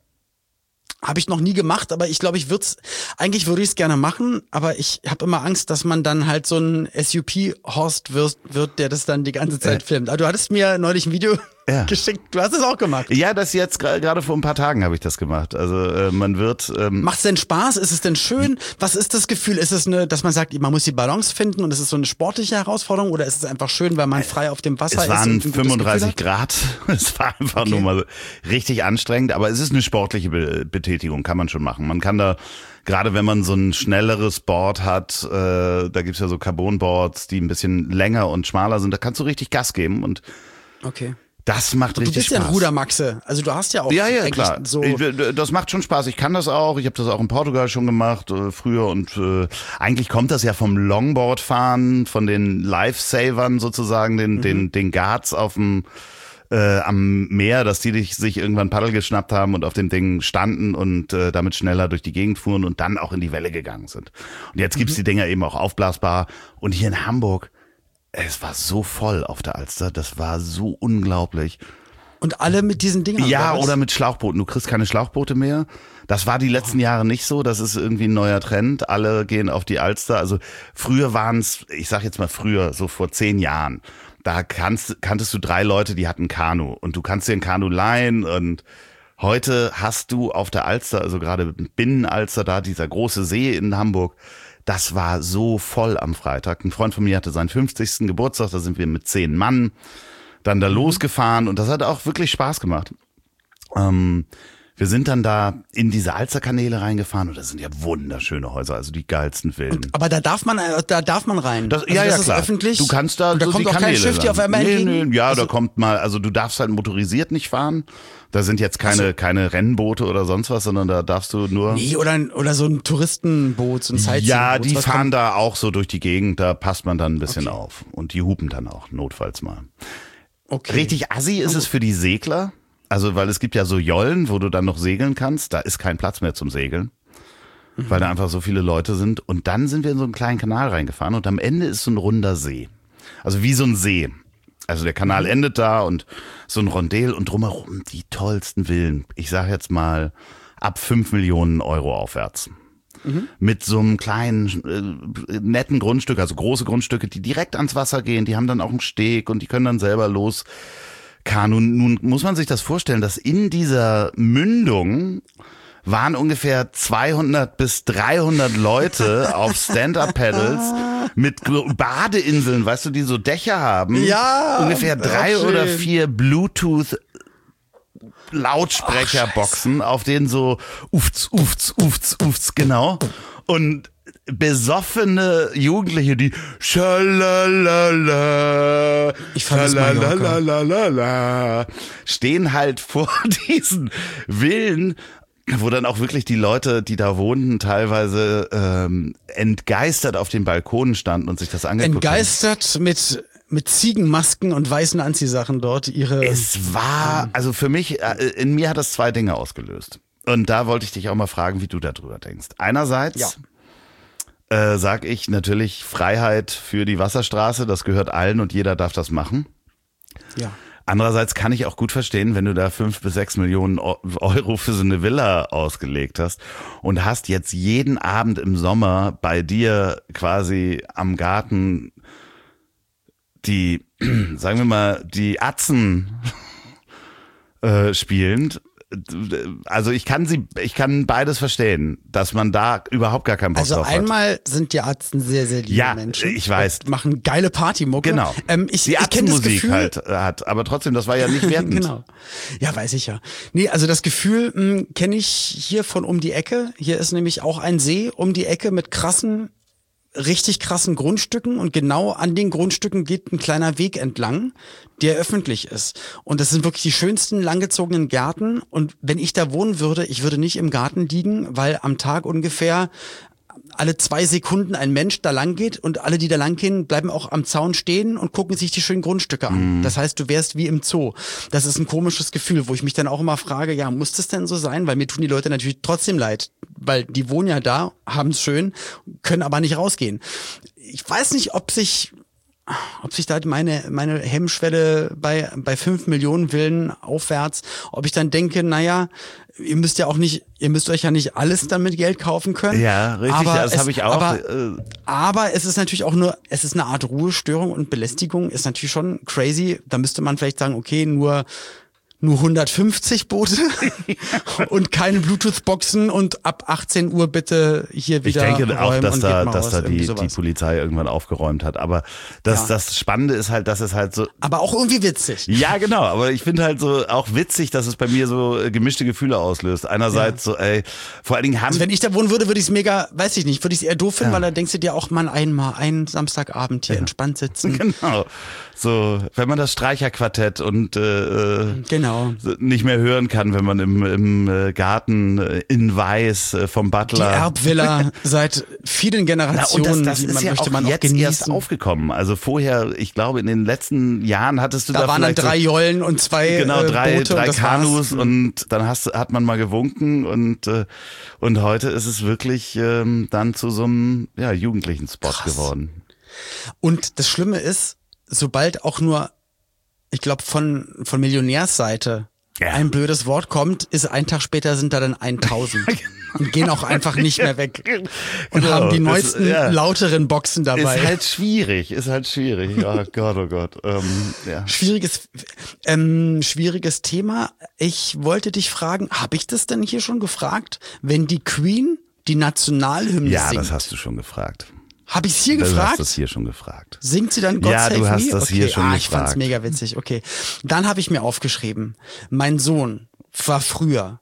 Habe ich noch nie gemacht, aber ich glaube, ich würde es, eigentlich würde ich es gerne machen, aber ich habe immer Angst, dass man dann halt so ein S U P-Horst wird, wird, der das dann die ganze Zeit äh. filmt. Aber du hattest mir neulich ein Video ja. geschickt, du hast es auch gemacht. Ja, das jetzt gerade vor ein paar Tagen habe ich das gemacht. Also äh, man wird... Ähm Macht es denn Spaß? Ist es denn schön? Was ist das Gefühl? Ist es eine, dass man sagt, man muss die Balance finden und es ist so eine sportliche Herausforderung oder ist es einfach schön, weil man frei auf dem Wasser ist? Es waren fünfunddreißig Grad. Es war einfach okay. nur mal richtig anstrengend, aber es ist eine sportliche Be- Betätigung, kann man schon machen. Man kann da, gerade wenn man so ein schnelleres Board hat, äh, da gibt's ja so Carbonboards, die ein bisschen länger und schmaler sind, da kannst du richtig Gas geben und okay. Das macht richtig Spaß. Du bist Spaß. ja ein Rudermaxe. Also du hast ja auch ja, ja, klar. so... Das macht schon Spaß. Ich kann das auch. Ich habe das auch in Portugal schon gemacht, äh, früher. Und äh, eigentlich kommt das ja vom Longboardfahren, von den Lifesavern sozusagen, den, mhm. den, den Guards auf dem, äh, am Meer, dass die sich irgendwann Paddel geschnappt haben und auf dem Ding standen und äh, damit schneller durch die Gegend fuhren und dann auch in die Welle gegangen sind. Und jetzt gibt's mhm. die Dinger eben auch aufblasbar. Und hier in Hamburg... Es war so voll auf der Alster, das war so unglaublich. Und alle mit diesen Dingern? Ja, oder, oder mit Schlauchbooten. Du kriegst keine Schlauchboote mehr. Das war die letzten oh. Jahre nicht so. Das ist irgendwie ein neuer Trend. Alle gehen auf die Alster. Also früher waren es, ich sag jetzt mal früher, so vor zehn Jahren. Da kannst, kanntest du drei Leute, die hatten Kanu. Und du kannst dir ein Kanu leihen. Und heute hast du auf der Alster, also gerade Binnenalster, da dieser große See in Hamburg, das war so voll am Freitag. Ein Freund von mir hatte seinen fünfzigsten Geburtstag, da sind wir mit zehn Mann dann da losgefahren und das hat auch wirklich Spaß gemacht. Ähm, wir sind dann da in diese Alsterkanäle reingefahren und das sind ja wunderschöne Häuser, also die geilsten Villen. Und, aber da darf man, da darf man rein. Das, also ja, das ja, klar. Ist öffentlich. Du kannst da, und da so kommt die auch Kanäle kein Schiff dir auf einmal nee, entgegen? nee, ja, also, da kommt mal, also du darfst halt motorisiert nicht fahren. Da sind jetzt keine, also, keine Rennboote oder sonst was, sondern da darfst du nur... Nee, oder, oder so ein Touristenboot, so ein Sightseeing-Boot. Ja, die was fahren kommt? da auch so durch die Gegend, da passt man dann ein bisschen okay. auf. Und die hupen dann auch, notfalls mal. Okay. Richtig assi ist es für die Segler. Also, weil es gibt ja so Jollen, wo du dann noch segeln kannst. Da ist kein Platz mehr zum Segeln. Mhm. Weil da einfach so viele Leute sind. Und dann sind wir in so einen kleinen Kanal reingefahren und am Ende ist so ein runder See. Also wie so ein See. Also der Kanal endet da und so ein Rondel und drumherum die tollsten Villen. Ich sage jetzt mal ab fünf Millionen Euro aufwärts. Mhm. Mit so einem kleinen, äh, netten Grundstück, also große Grundstücke, die direkt ans Wasser gehen. Die haben dann auch einen Steg und die können dann selber los Kanu. Nun muss man sich das vorstellen, dass in dieser Mündung waren ungefähr zweihundert bis dreihundert Leute auf Stand-Up-Paddles mit Badeinseln, weißt du, die so Dächer haben. Ja. Ungefähr drei okay. oder vier Bluetooth Lautsprecherboxen, auf denen so ufts, ufts, ufts, ufts, genau. Und besoffene Jugendliche, die schalalala, ich schalalala, stehen halt vor diesen Villen, wo dann auch wirklich die Leute, die da wohnten, teilweise ähm, entgeistert auf den Balkonen standen und sich das angeguckt entgeistert haben. mit mit Ziegenmasken und weißen Anziehsachen dort ihre. Es war, also für mich, in mir hat das zwei Dinge ausgelöst. Und da wollte ich dich auch mal fragen, wie du darüber denkst. Einerseits ja. äh, sag ich natürlich Freiheit für die Wasserstraße, das gehört allen und jeder darf das machen. Ja. Andererseits kann ich auch gut verstehen, wenn du da fünf bis sechs Millionen Euro für so eine Villa ausgelegt hast und hast jetzt jeden Abend im Sommer bei dir quasi am Garten die, sagen wir mal, die Atzen äh, spielend. Also ich kann sie, ich kann beides verstehen, dass man da überhaupt gar keinen Bock also drauf hat. Also einmal sind die Atzen sehr, sehr liebe ja, Menschen. ich weiß. Und machen geile Partymucke. Genau. Ähm, ich, die ich kenn das Atzenmusik Gefühl, halt hat, aber trotzdem, das war ja nicht wertend. Genau. Ja, weiß ich ja. Nee, also das Gefühl kenne ich hier von um die Ecke. Hier ist nämlich auch ein See um die Ecke mit krassen, richtig krassen Grundstücken und genau an den Grundstücken geht ein kleiner Weg entlang, der öffentlich ist. Und das sind wirklich die schönsten langgezogenen Gärten. Und wenn ich da wohnen würde, ich würde nicht im Garten liegen, weil am Tag ungefähr alle zwei Sekunden ein Mensch da lang geht und alle, die da lang gehen, bleiben auch am Zaun stehen und gucken sich die schönen Grundstücke an. Mhm. Das heißt, du wärst wie im Zoo. Das ist ein komisches Gefühl, wo ich mich dann auch immer frage, ja, muss das denn so sein? Weil mir tun die Leute natürlich trotzdem leid, weil die wohnen ja da, haben es schön, können aber nicht rausgehen. Ich weiß nicht, ob sich ob sich da meine meine Hemmschwelle bei bei fünf Millionen Villen aufwärts, ob ich dann denke, naja, ihr müsst ja auch nicht, ihr müsst euch ja nicht alles dann mit Geld kaufen können. Ja, richtig, aber das habe ich auch. Aber, äh, aber es ist natürlich auch nur, es ist eine Art Ruhestörung und Belästigung, ist natürlich schon crazy. Da müsste man vielleicht sagen, okay, nur nur hundertfünfzig Boote und keine Bluetooth-Boxen und ab achtzehn Uhr bitte hier wieder Ich denke auch, dass da, dass raus, da die, die Polizei irgendwann aufgeräumt hat. Aber das, ja. das Spannende ist halt, dass es halt so... Aber auch irgendwie witzig. Ja, genau. Aber ich finde halt so auch witzig, dass es bei mir so gemischte Gefühle auslöst. Einerseits ja. so, ey, vor allen Dingen haben... Also wenn ich da wohnen würde, würde ich es mega, weiß ich nicht, würde ich es eher doof finden, ja. weil da denkst du dir auch mal einmal einen Samstagabend hier ja. entspannt sitzen. Genau. So, wenn man das Streicherquartett und äh, genau. nicht mehr hören kann, wenn man im, im Garten in Weiß vom Butler. Die Erbvilla seit vielen Generationen. Na, und das, das ist man ja möchte auch man jetzt auch erst aufgekommen. Also vorher, ich glaube, in den letzten Jahren hattest du da, da waren dann drei so, Jollen und zwei genau drei, Boote drei und Kanus und dann hast, hat man mal gewunken und äh, und heute ist es wirklich ähm, dann zu so einem ja jugendlichen Spot Krass. geworden. Und das Schlimme ist, sobald auch nur, ich glaube, von, von Millionärsseite ja. ein blödes Wort kommt, ist ein Tag später sind da dann tausend und gehen auch einfach nicht mehr weg und genau. haben die neuesten, ist, ja. lauteren Boxen dabei. Ist halt schwierig, ist halt schwierig. Oh Gott, oh Gott. Ähm, ja. Schwieriges, ähm, schwieriges Thema. Ich wollte dich fragen, habe ich das denn hier schon gefragt? Wenn die Queen die Nationalhymne ja, singt. Ja, das hast du schon gefragt. Habe ich es hier du gefragt? Du hast das hier schon gefragt. Singt sie dann God ja, Save du hast Me? das okay. hier schon ah, gefragt. Ich fand's mega witzig. Okay, dann habe ich mir aufgeschrieben, mein Sohn war früher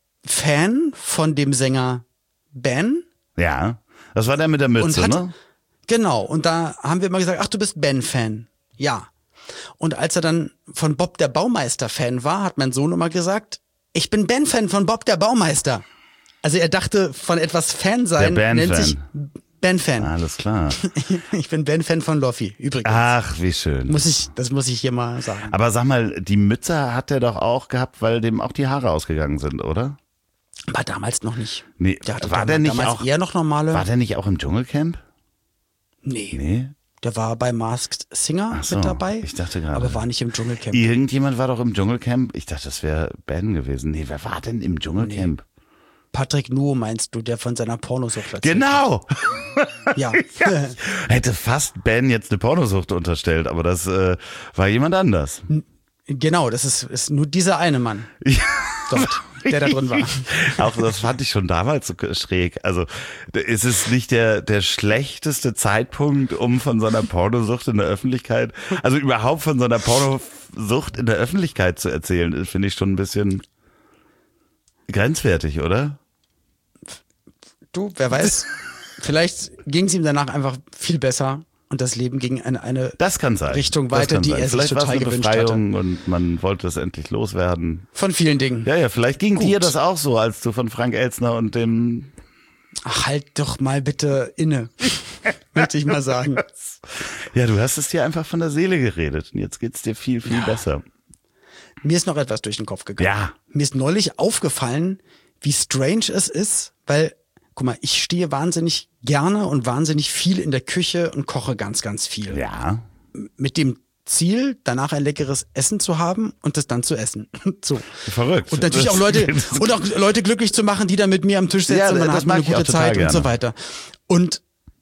Fan von dem Sänger Ben. Ja, das war der mit der Mütze, hat, ne? Genau, und da haben wir immer gesagt, ach, du bist Ben-Fan. Ja. Und als er dann von Bob der Baumeister Fan war, hat mein Sohn immer gesagt, ich bin Ben-Fan von Bob der Baumeister. Also er dachte, von etwas Fan sein nennt sich Ben-Fan. Alles klar. Ich bin Ben-Fan von Loffi, übrigens. Ach, wie schön. Muss ich, das muss ich hier mal sagen. Aber sag mal, die Mütze hat er doch auch gehabt, weil dem auch die Haare ausgegangen sind, oder? War damals noch nicht. Nee, der hatte war der nicht damals auch eher noch normale? War der nicht auch im Dschungelcamp? Nee. Nee. Der war bei Masked Singer so, mit dabei. Ich dachte gerade. Aber war nicht im Dschungelcamp. Irgendjemand war doch im Dschungelcamp. Ich dachte, das wäre Ben gewesen. Nee, wer war denn im Dschungelcamp? Nee. Patrick Nuo meinst du, der von seiner Pornosucht erzählt Genau! Ja. ja. Hätte fast Ben jetzt eine Pornosucht unterstellt, aber das äh, war jemand anders. Genau, das ist, ist nur dieser eine Mann. Ja. Dort, der da drin war. Auch das fand ich schon damals so schräg. Also ist es nicht der, der schlechteste Zeitpunkt, um von so einer Pornosucht in der Öffentlichkeit, also überhaupt von so einer Pornosucht in der Öffentlichkeit zu erzählen, finde ich schon ein bisschen grenzwertig, oder? Du, wer weiß, vielleicht ging es ihm danach einfach viel besser und das Leben ging in eine das kann sein. Richtung weiter, die sein. er vielleicht sich total eine gewünscht Befreiung hatte. Und man wollte es endlich loswerden. Von vielen Dingen. Ja, ja, vielleicht ging Gut. dir das auch so, als du von Frank Elstner und dem... Ach, halt doch mal bitte inne, möchte ich mal sagen. Ja, du hast es dir einfach von der Seele geredet und jetzt geht's dir viel, viel ja. besser. Mir ist noch etwas durch den Kopf gegangen. Ja. Mir ist neulich aufgefallen, wie strange es ist, weil, guck mal, ich stehe wahnsinnig gerne und wahnsinnig viel in der Küche und koche ganz, ganz viel. Ja. Mit dem Ziel, danach ein leckeres Essen zu haben und das dann zu essen. So. Verrückt. Und natürlich auch Leute, und auch Leute glücklich zu machen, die dann mit mir am Tisch sitzen Ja, und dann das hat man mag eine ich auch gute total Zeit und so gerne. weiter. Und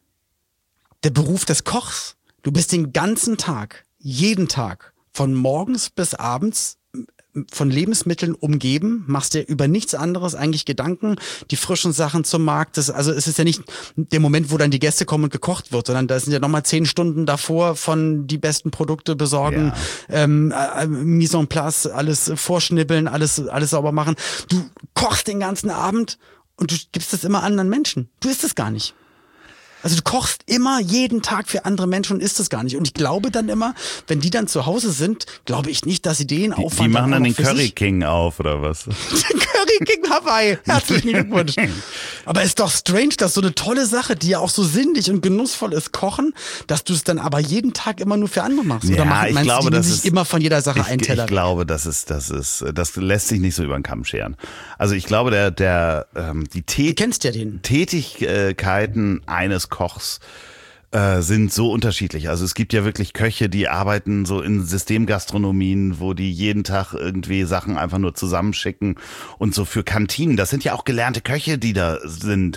der Beruf des Kochs, du bist den ganzen Tag, jeden Tag, von morgens bis abends von Lebensmitteln umgeben, machst dir über nichts anderes eigentlich Gedanken, die frischen Sachen zum Markt. Das, also es ist ja nicht der Moment, wo dann die Gäste kommen und gekocht wird, sondern da sind ja nochmal zehn Stunden davor von die besten Produkte besorgen, ja. ähm, äh, Mise en place, alles vorschnibbeln, alles, alles sauber machen. Du kochst den ganzen Abend und du gibst es immer anderen Menschen. Du isst es gar nicht. Also du kochst immer jeden Tag für andere Menschen und isst es gar nicht. Und ich glaube dann immer, wenn die dann zu Hause sind, glaube ich nicht, dass sie den Aufwand Die, die machen dann den für Curry sich King auf, oder was? Den Curry King Hawaii. Herzlichen Glückwunsch. Aber ist doch strange, dass so eine tolle Sache, die ja auch so sinnlich und genussvoll ist, kochen, dass du es dann aber jeden Tag immer nur für andere machst. Oder Ja, machen, ich meinst glaube, du, die nehmen das sich ist- immer von jeder Sache Ich, einen ich Teller? glaube, das ist, das ist, das lässt sich nicht so über den Kamm scheren. Also ich glaube, der, der, ähm, die Du Tät kennst ja den. Tätigkeiten eines Kochs äh, sind so unterschiedlich. Also es gibt ja wirklich Köche, die arbeiten so in Systemgastronomien, wo die jeden Tag irgendwie Sachen einfach nur zusammenschicken und so für Kantinen. Das sind ja auch gelernte Köche, die da sind.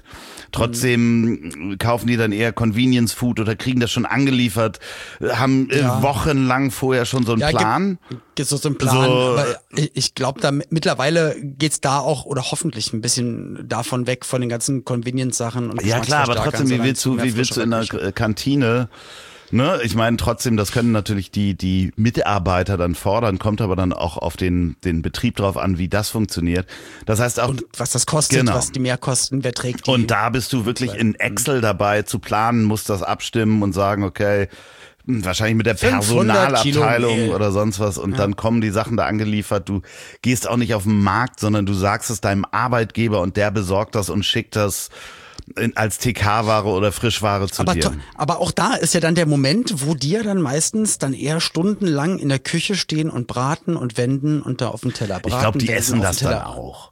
Trotzdem kaufen die dann eher Convenience Food oder kriegen das schon angeliefert, haben äh, Ja. wochenlang vorher schon so einen Ja, gibt- Plan. Gibt so einen Plan, So- aber ich, ich glaube, da mittlerweile geht's da auch oder hoffentlich ein bisschen davon weg von den ganzen Convenience-Sachen und Ja klar, aber Geschmacksverstärkern, trotzdem, wie sondern willst zu du, mehr wie willst du in einer frischer Küche. Kantine, ne? Ich meine, trotzdem, das können natürlich die, die Mitarbeiter dann fordern, kommt aber dann auch auf den, den Betrieb drauf an, wie das funktioniert. Das heißt auch, Und was das kostet, Genau. was die Mehrkosten, wer trägt die? und da bist du wirklich in Excel dabei zu planen, musst das abstimmen und sagen, okay, hm, wahrscheinlich mit der fünfhundert Kilo Personalabteilung Mehl. oder sonst was und dann kommen die Sachen da angeliefert. Du gehst auch nicht auf den Markt, sondern du sagst es deinem Arbeitgeber und der besorgt das und schickt das in, als T K-Ware oder Frischware zu aber, dir. to- aber auch da ist ja dann der Moment, wo die ja dann meistens dann eher stundenlang in der Küche stehen und braten und wenden und da auf dem Teller braten. Ich glaube, die wenden, essen auf das den dann Teller. auch.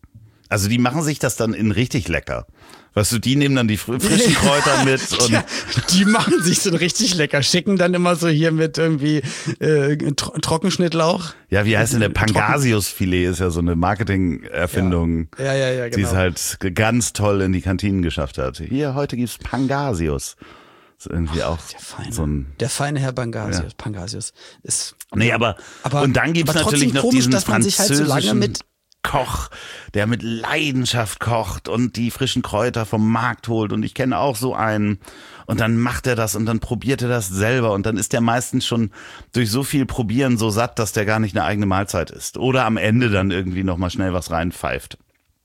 Also die machen sich das dann in richtig lecker. Weißt du, die nehmen dann die fr- frischen Kräuter mit und Ja, die machen sich so richtig lecker, schicken dann immer so hier mit irgendwie äh, Tro- Trockenschnittlauch. ja, wie heißt denn der Pangasius-Filet? Ist ja so eine Marketing-Erfindung, Ja, ja, ja, die genau. es halt ganz toll in die Kantinen geschafft hat. Hier, heute gibt's Pangasius. Ist irgendwie auch Der feine, so ein... der feine Herr Pangasius, Ja. Pangasius ist. Nee, aber, Aber- und dann gibt's aber trotzdem natürlich noch komisch, diesen dass man sich halt so lange französischen mit- Koch, der mit Leidenschaft kocht und die frischen Kräuter vom Markt holt. Und ich kenne auch so einen. Und dann macht er das und dann probiert er das selber. Und dann ist der meistens schon durch so viel Probieren so satt, dass der gar nicht eine eigene Mahlzeit isst. Oder am Ende dann irgendwie nochmal schnell was reinpfeift.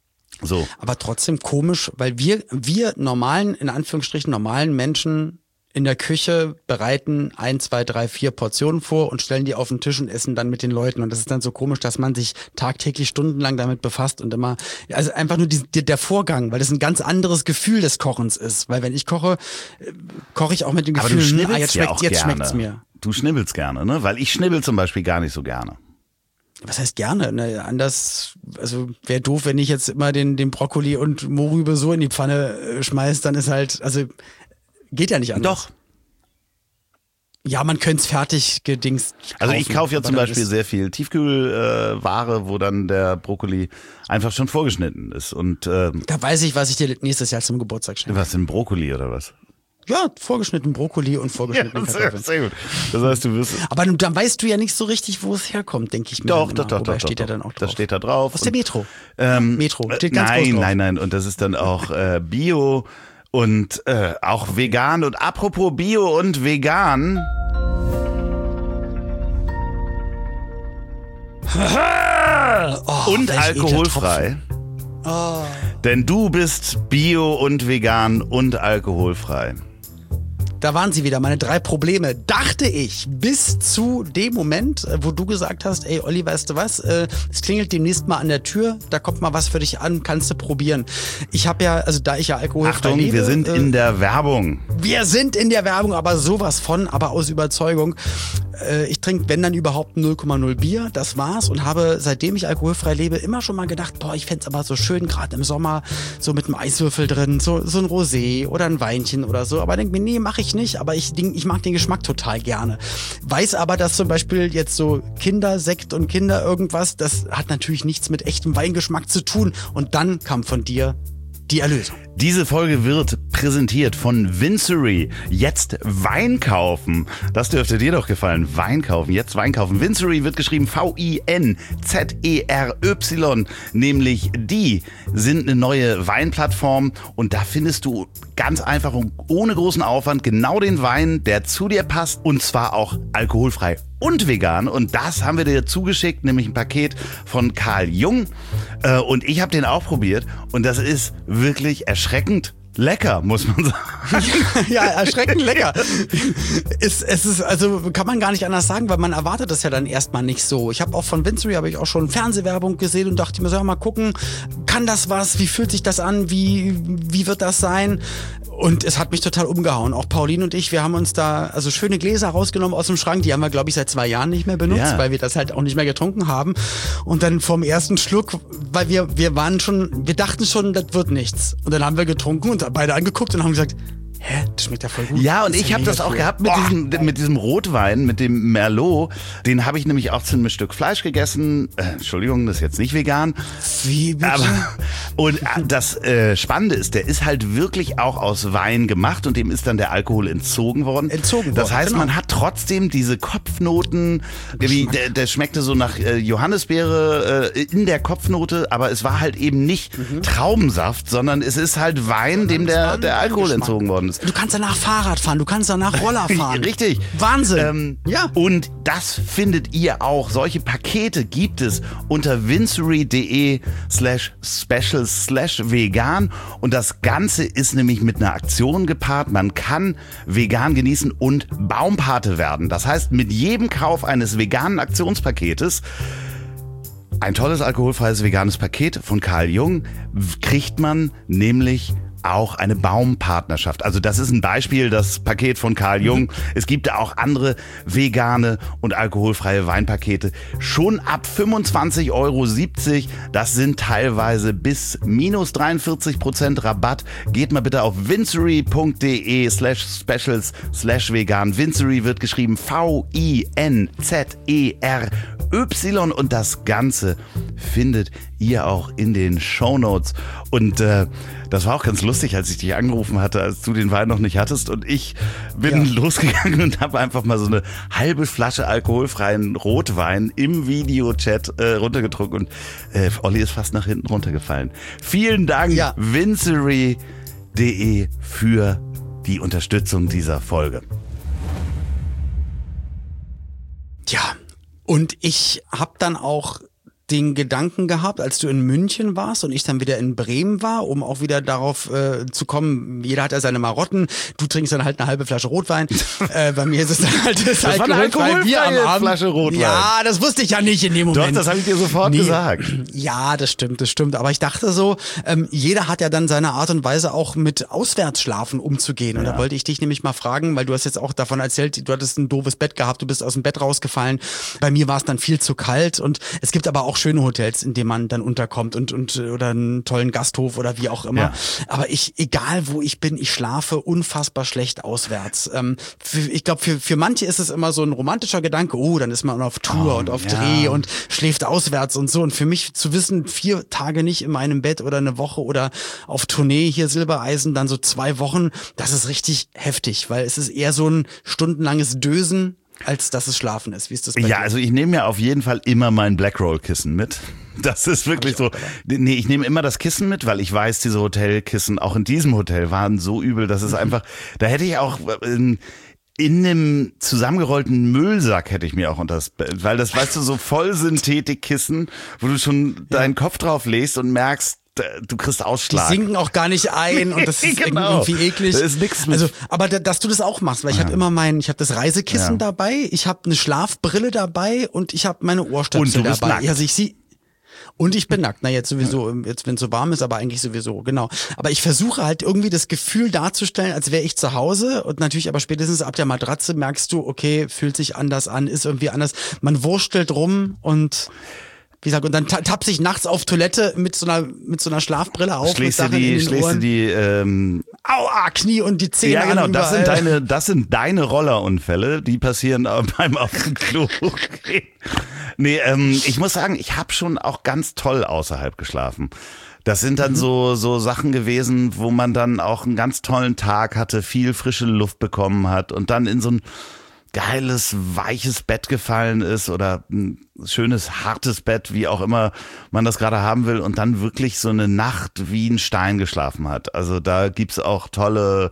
So. Aber trotzdem komisch, weil wir, wir normalen, in Anführungsstrichen normalen Menschen in der Küche bereiten ein, zwei, drei, vier Portionen vor und stellen die auf den Tisch und essen dann mit den Leuten. Und das ist dann so komisch, dass man sich tagtäglich stundenlang damit befasst und immer, also einfach nur die, die, der Vorgang, weil das ein ganz anderes Gefühl des Kochens ist. Weil wenn ich koche, äh, koche ich auch mit dem Aber du Gefühl, hm, ah, schnibbelst jetzt ja schmeckt's, auch jetzt gerne. schmeckt's mir. Du schnibbelst gerne, ne? Weil ich schnibbel zum Beispiel gar nicht so gerne. Was heißt gerne? Ne, anders, also wäre doof, wenn ich jetzt immer den, den Brokkoli und Mohrrübe so in die Pfanne äh, schmeiß, dann ist halt, also geht ja nicht anders. Doch. Ja, man könnte es fertig gedingst Also ich kaufen, kaufe ja aber zum dann Beispiel ist- sehr viel Tiefkühlware, äh, Ware, wo dann der Brokkoli einfach schon vorgeschnitten ist. Und ähm, Da weiß ich, was ich dir nächstes Jahr zum Geburtstag schenke. was denn Brokkoli oder was? Ja, vorgeschnitten Brokkoli und vorgeschnittene sehr, Kartoffeln. sehr gut. Das heißt, du wirst Aber du- dann weißt du ja nicht so richtig, wo es herkommt, denke ich mir. doch, dann doch, immer. doch, Wobei doch, steht doch, ja dann auch drauf. Das steht da drauf. Aus der Und, Metro. ähm, Metro. äh, Steht ganz nein, groß drauf. nein, nein. Und das ist dann auch äh, Bio und äh, auch vegan. Und apropos Bio und vegan. Oh, und welch alkoholfrei. Oh. Denn du bist Bio und vegan und alkoholfrei. Da waren sie wieder, meine drei Probleme, dachte ich, bis zu dem Moment, äh, wo du gesagt hast, ey Olli, weißt du was, äh, es klingelt demnächst mal an der Tür, da kommt mal was für dich an, kannst du probieren. Ich habe ja, also da ich ja alkoholfrei Achtung, lebe, wir sind äh, in der Werbung. wir sind in der Werbung, aber sowas von, aber aus Überzeugung. äh, ich trinke, wenn dann überhaupt null Komma null Bier, das war's und habe, seitdem ich alkoholfrei lebe, immer schon mal gedacht, boah, ich fänd's aber so schön, gerade im Sommer, so mit einem Eiswürfel drin, so, so ein Rosé oder ein Weinchen oder so, aber denke mir, nee, mache ich nicht, aber ich, ich mag den Geschmack total gerne. Weiß aber, dass zum Beispiel jetzt so Kindersekt und Kinder irgendwas, das hat natürlich nichts mit echtem Weingeschmack zu tun und dann kam von dir die Erlösung. Diese Folge wird präsentiert von Vincery. Jetzt Wein kaufen. Das dürfte dir doch gefallen. Wein kaufen. Jetzt Wein kaufen. Vincery wird geschrieben V I N Z E R Y. Nämlich die sind eine neue Weinplattform und da findest du ganz einfach und ohne großen Aufwand genau den Wein, der zu dir passt und zwar auch alkoholfrei und vegan. Und das haben wir dir zugeschickt, nämlich ein Paket von Carl Jung. Und ich habe den auch probiert und das ist wirklich erschreckend lecker, muss man sagen. Ja, erschreckend lecker. Es, es ist, also kann man gar nicht anders sagen, weil man erwartet das ja dann erstmal nicht so. Ich habe auch von Vincery, habe ich auch schon Fernsehwerbung gesehen und dachte mir so, ja, mal gucken, kann das was, wie fühlt sich das an, wie, wie wird das sein? Und es hat mich total umgehauen. Auch Pauline und ich, wir haben uns da also schöne Gläser rausgenommen aus dem Schrank. Die haben wir, glaube ich, seit zwei Jahren nicht mehr benutzt, ja. weil wir das halt auch nicht mehr getrunken haben. Und dann vom ersten Schluck, weil wir wir waren schon, wir dachten schon, das wird nichts. Und dann haben wir getrunken und beide angeguckt und haben gesagt, hä, das schmeckt ja voll gut. Ja, und ich habe das auch cool. gehabt mit diesem, mit diesem Rotwein, mit dem Merlot. Den habe ich nämlich auch zu einem Stück Fleisch gegessen. Äh, Entschuldigung, das ist jetzt nicht vegan. Wie bitte? Aber, und das äh, Spannende ist, der ist halt wirklich auch aus Wein gemacht und dem ist dann der Alkohol entzogen worden. Entzogen worden, Das heißt, genau. man hat trotzdem diese Kopfnoten, wie, der, der schmeckte so nach äh, Johannisbeere äh, in der Kopfnote, aber es war halt eben nicht mhm. Traubensaft, sondern es ist halt Wein, dem der, der Alkohol entzogen worden ist. Du kannst danach Fahrrad fahren, du kannst danach Roller fahren. Richtig. Wahnsinn. Ähm, ja. Und das findet ihr auch. Solche Pakete gibt es unter vincery.de slash specials slash vegan. Und das Ganze ist nämlich mit einer Aktion gepaart. Man kann vegan genießen und Baumpate werden. Das heißt, mit jedem Kauf eines veganen Aktionspaketes ein tolles alkoholfreies veganes Paket von Carl Jung kriegt man nämlich auch eine Baumpartnerschaft. Also das ist ein Beispiel, das Paket von Carl Jung. Mhm. Es gibt auch andere vegane und alkoholfreie Weinpakete. Schon ab fünfundzwanzig Euro siebzig. Das sind teilweise bis minus dreiundvierzig Prozent Rabatt. Geht mal bitte auf vincery.de slash specials slash vegan. Vincery wird geschrieben V I N Z E R Y und das Ganze findet ihr auch in den Shownotes. Und äh, das war auch ganz lustig, als ich dich angerufen hatte, als du den Wein noch nicht hattest und ich bin ja. losgegangen und habe einfach mal so eine halbe Flasche alkoholfreien Rotwein im Videochat äh, runtergetrunken und äh, Olli ist fast nach hinten runtergefallen. Vielen Dank, ja. vincery punkt de für die Unterstützung dieser Folge. Ja, und ich habe dann auch den Gedanken gehabt, als du in München warst und ich dann wieder in Bremen war, um auch wieder darauf äh, zu kommen, jeder hat ja seine Marotten, du trinkst dann halt eine halbe Flasche Rotwein, äh, bei mir ist es dann halt das, das alkoholfreie Bier am Abend. Flasche Rotwein. Ja, das wusste ich ja nicht in dem Moment. Doch, das habe ich dir sofort nee. gesagt. Ja, das stimmt, das stimmt, aber ich dachte so, ähm, jeder hat ja dann seine Art und Weise auch mit Auswärtsschlafen umzugehen und ja. da wollte ich dich nämlich mal fragen, weil du hast jetzt auch davon erzählt, du hattest ein doofes Bett gehabt, du bist aus dem Bett rausgefallen, bei mir war es dann viel zu kalt und es gibt aber auch schöne Hotels, in denen man dann unterkommt und und oder einen tollen Gasthof oder wie auch immer. Ja. Aber ich, egal wo ich bin, ich schlafe unfassbar schlecht auswärts. Ähm, für, ich glaube, für für manche ist es immer so ein romantischer Gedanke. Oh, dann ist man auf Tour oh, und auf ja. Dreh und schläft auswärts und so. Und für mich zu wissen, vier Tage nicht in meinem Bett oder eine Woche oder auf Tournee hier Silbereisen, dann so zwei Wochen, das ist richtig heftig, weil es ist eher so ein stundenlanges Dösen, als dass es Schlafen ist. Wie ist das bei Ja, dir? also ich nehme mir auf jeden Fall immer mein Blackroll-Kissen mit. Das ist wirklich so. Nee, ich nehme immer das Kissen mit, weil ich weiß, diese Hotelkissen, auch in diesem Hotel, waren so übel, dass es einfach, da hätte ich auch in, in einem zusammengerollten Müllsack hätte ich mir auch unter das Bett, weil das, weißt du, so Vollsynthetikkissen, wo du schon ja. deinen Kopf drauf legst und merkst, du kriegst Ausschlag. Die sinken auch gar nicht ein und das ist genau. irgendwie eklig. Da ist nichts mit. Also, aber da, dass du das auch machst, weil ich ja. habe immer mein, ich habe das Reisekissen ja. dabei, ich habe eine Schlafbrille dabei und ich habe meine Ohrstöpsel und du bist dabei. Nackt. Also ich sie Und ich bin nackt. Na, jetzt sowieso, jetzt wenn es so warm ist, aber eigentlich sowieso, genau. Aber ich versuche halt irgendwie das Gefühl darzustellen, als wäre ich zu Hause und natürlich aber spätestens ab der Matratze merkst du, okay, fühlt sich anders an, ist irgendwie anders. Man wurstelt rum und wie gesagt, und dann tapse ich nachts auf Toilette mit so einer mit so einer Schlafbrille auf. Schließt du die, schließt du die, ähm, Aua, Knie und die Zähne. Ja, genau, das sind deine, das sind deine Rollerunfälle, die passieren beim auf dem Klo. Nee, ähm, ich muss sagen, ich habe schon auch ganz toll außerhalb geschlafen. Das sind dann mhm. so so Sachen gewesen, wo man dann auch einen ganz tollen Tag hatte, viel frische Luft bekommen hat und dann in so ein geiles, weiches Bett gefallen ist oder ein schönes, hartes Bett, wie auch immer man das gerade haben will und dann wirklich so eine Nacht wie ein Stein geschlafen hat. Also da gibt's auch tolle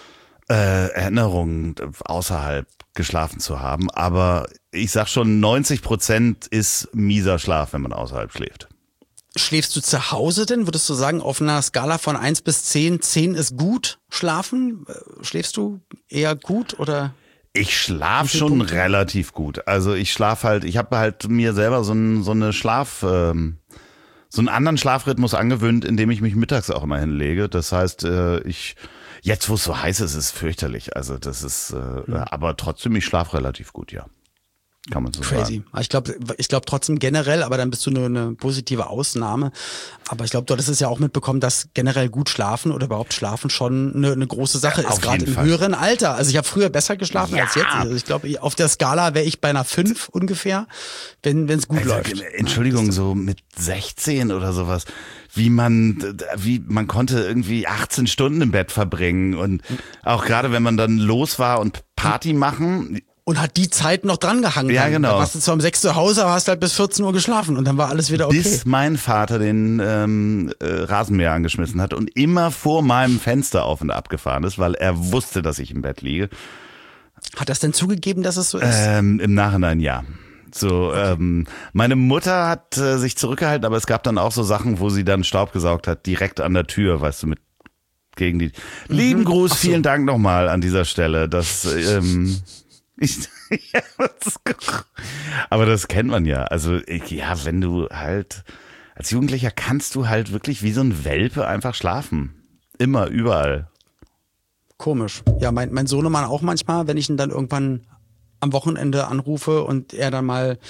äh, Erinnerungen, außerhalb geschlafen zu haben. Aber ich sag schon, neunzig Prozent ist mieser Schlaf, wenn man außerhalb schläft. Schläfst du zu Hause denn? Würdest du sagen, auf einer Skala von eins bis zehn, zehn ist gut schlafen? Schläfst du eher gut oder... Ich schlaf schon Punkte? relativ gut. Also ich schlaf halt, ich habe halt mir selber so, ein, so eine Schlaf, ähm, so einen anderen Schlafrhythmus angewöhnt, indem ich mich mittags auch immer hinlege. Das heißt, äh, ich, jetzt wo es so heiß ist, ist es fürchterlich. Also das ist, äh, mhm. aber trotzdem, ich schlaf relativ gut, ja. Kann man so Crazy. sagen. Ich glaube, ich glaube trotzdem generell, aber dann bist du nur eine positive Ausnahme. Aber ich glaube, du hattest es ja auch mitbekommen, dass generell gut schlafen oder überhaupt schlafen schon eine, eine große Sache ja, ist, gerade im Fall. höheren Alter. Also ich habe früher besser geschlafen ja. als jetzt. Also ich glaube, auf der Skala wäre ich bei einer fünf ungefähr, wenn es gut also, läuft. Entschuldigung, so mit sechzehn oder sowas. Wie man, wie man konnte irgendwie achtzehn Stunden im Bett verbringen und auch gerade wenn man dann los war und Party machen. Und hat die Zeit noch dran gehangen. Ja, genau. Dann warst du zwar um sechs zu Hause, aber hast halt bis vierzehn Uhr geschlafen und dann war alles wieder okay. Bis mein Vater den ähm, äh, Rasenmäher angeschmissen hat und immer vor meinem Fenster auf und ab gefahren ist, weil er wusste, dass ich im Bett liege. Hat das denn zugegeben, dass es so ist? Ähm, im Nachhinein ja. So, okay. ähm, meine Mutter hat äh, sich zurückgehalten, aber es gab dann auch so Sachen, wo sie dann Staub gesaugt hat, direkt an der Tür, weißt du, mit gegen die. Mhm. Lieben Gruß, so. Vielen Dank nochmal an dieser Stelle. Das ähm, Ich, ja, das, aber das kennt man ja. Also ja, wenn du halt als Jugendlicher kannst du halt wirklich wie so ein Welpe einfach schlafen. Immer, überall. Komisch. Ja, mein, mein Sohnemann auch manchmal, wenn ich ihn dann irgendwann am Wochenende anrufe und er dann mal,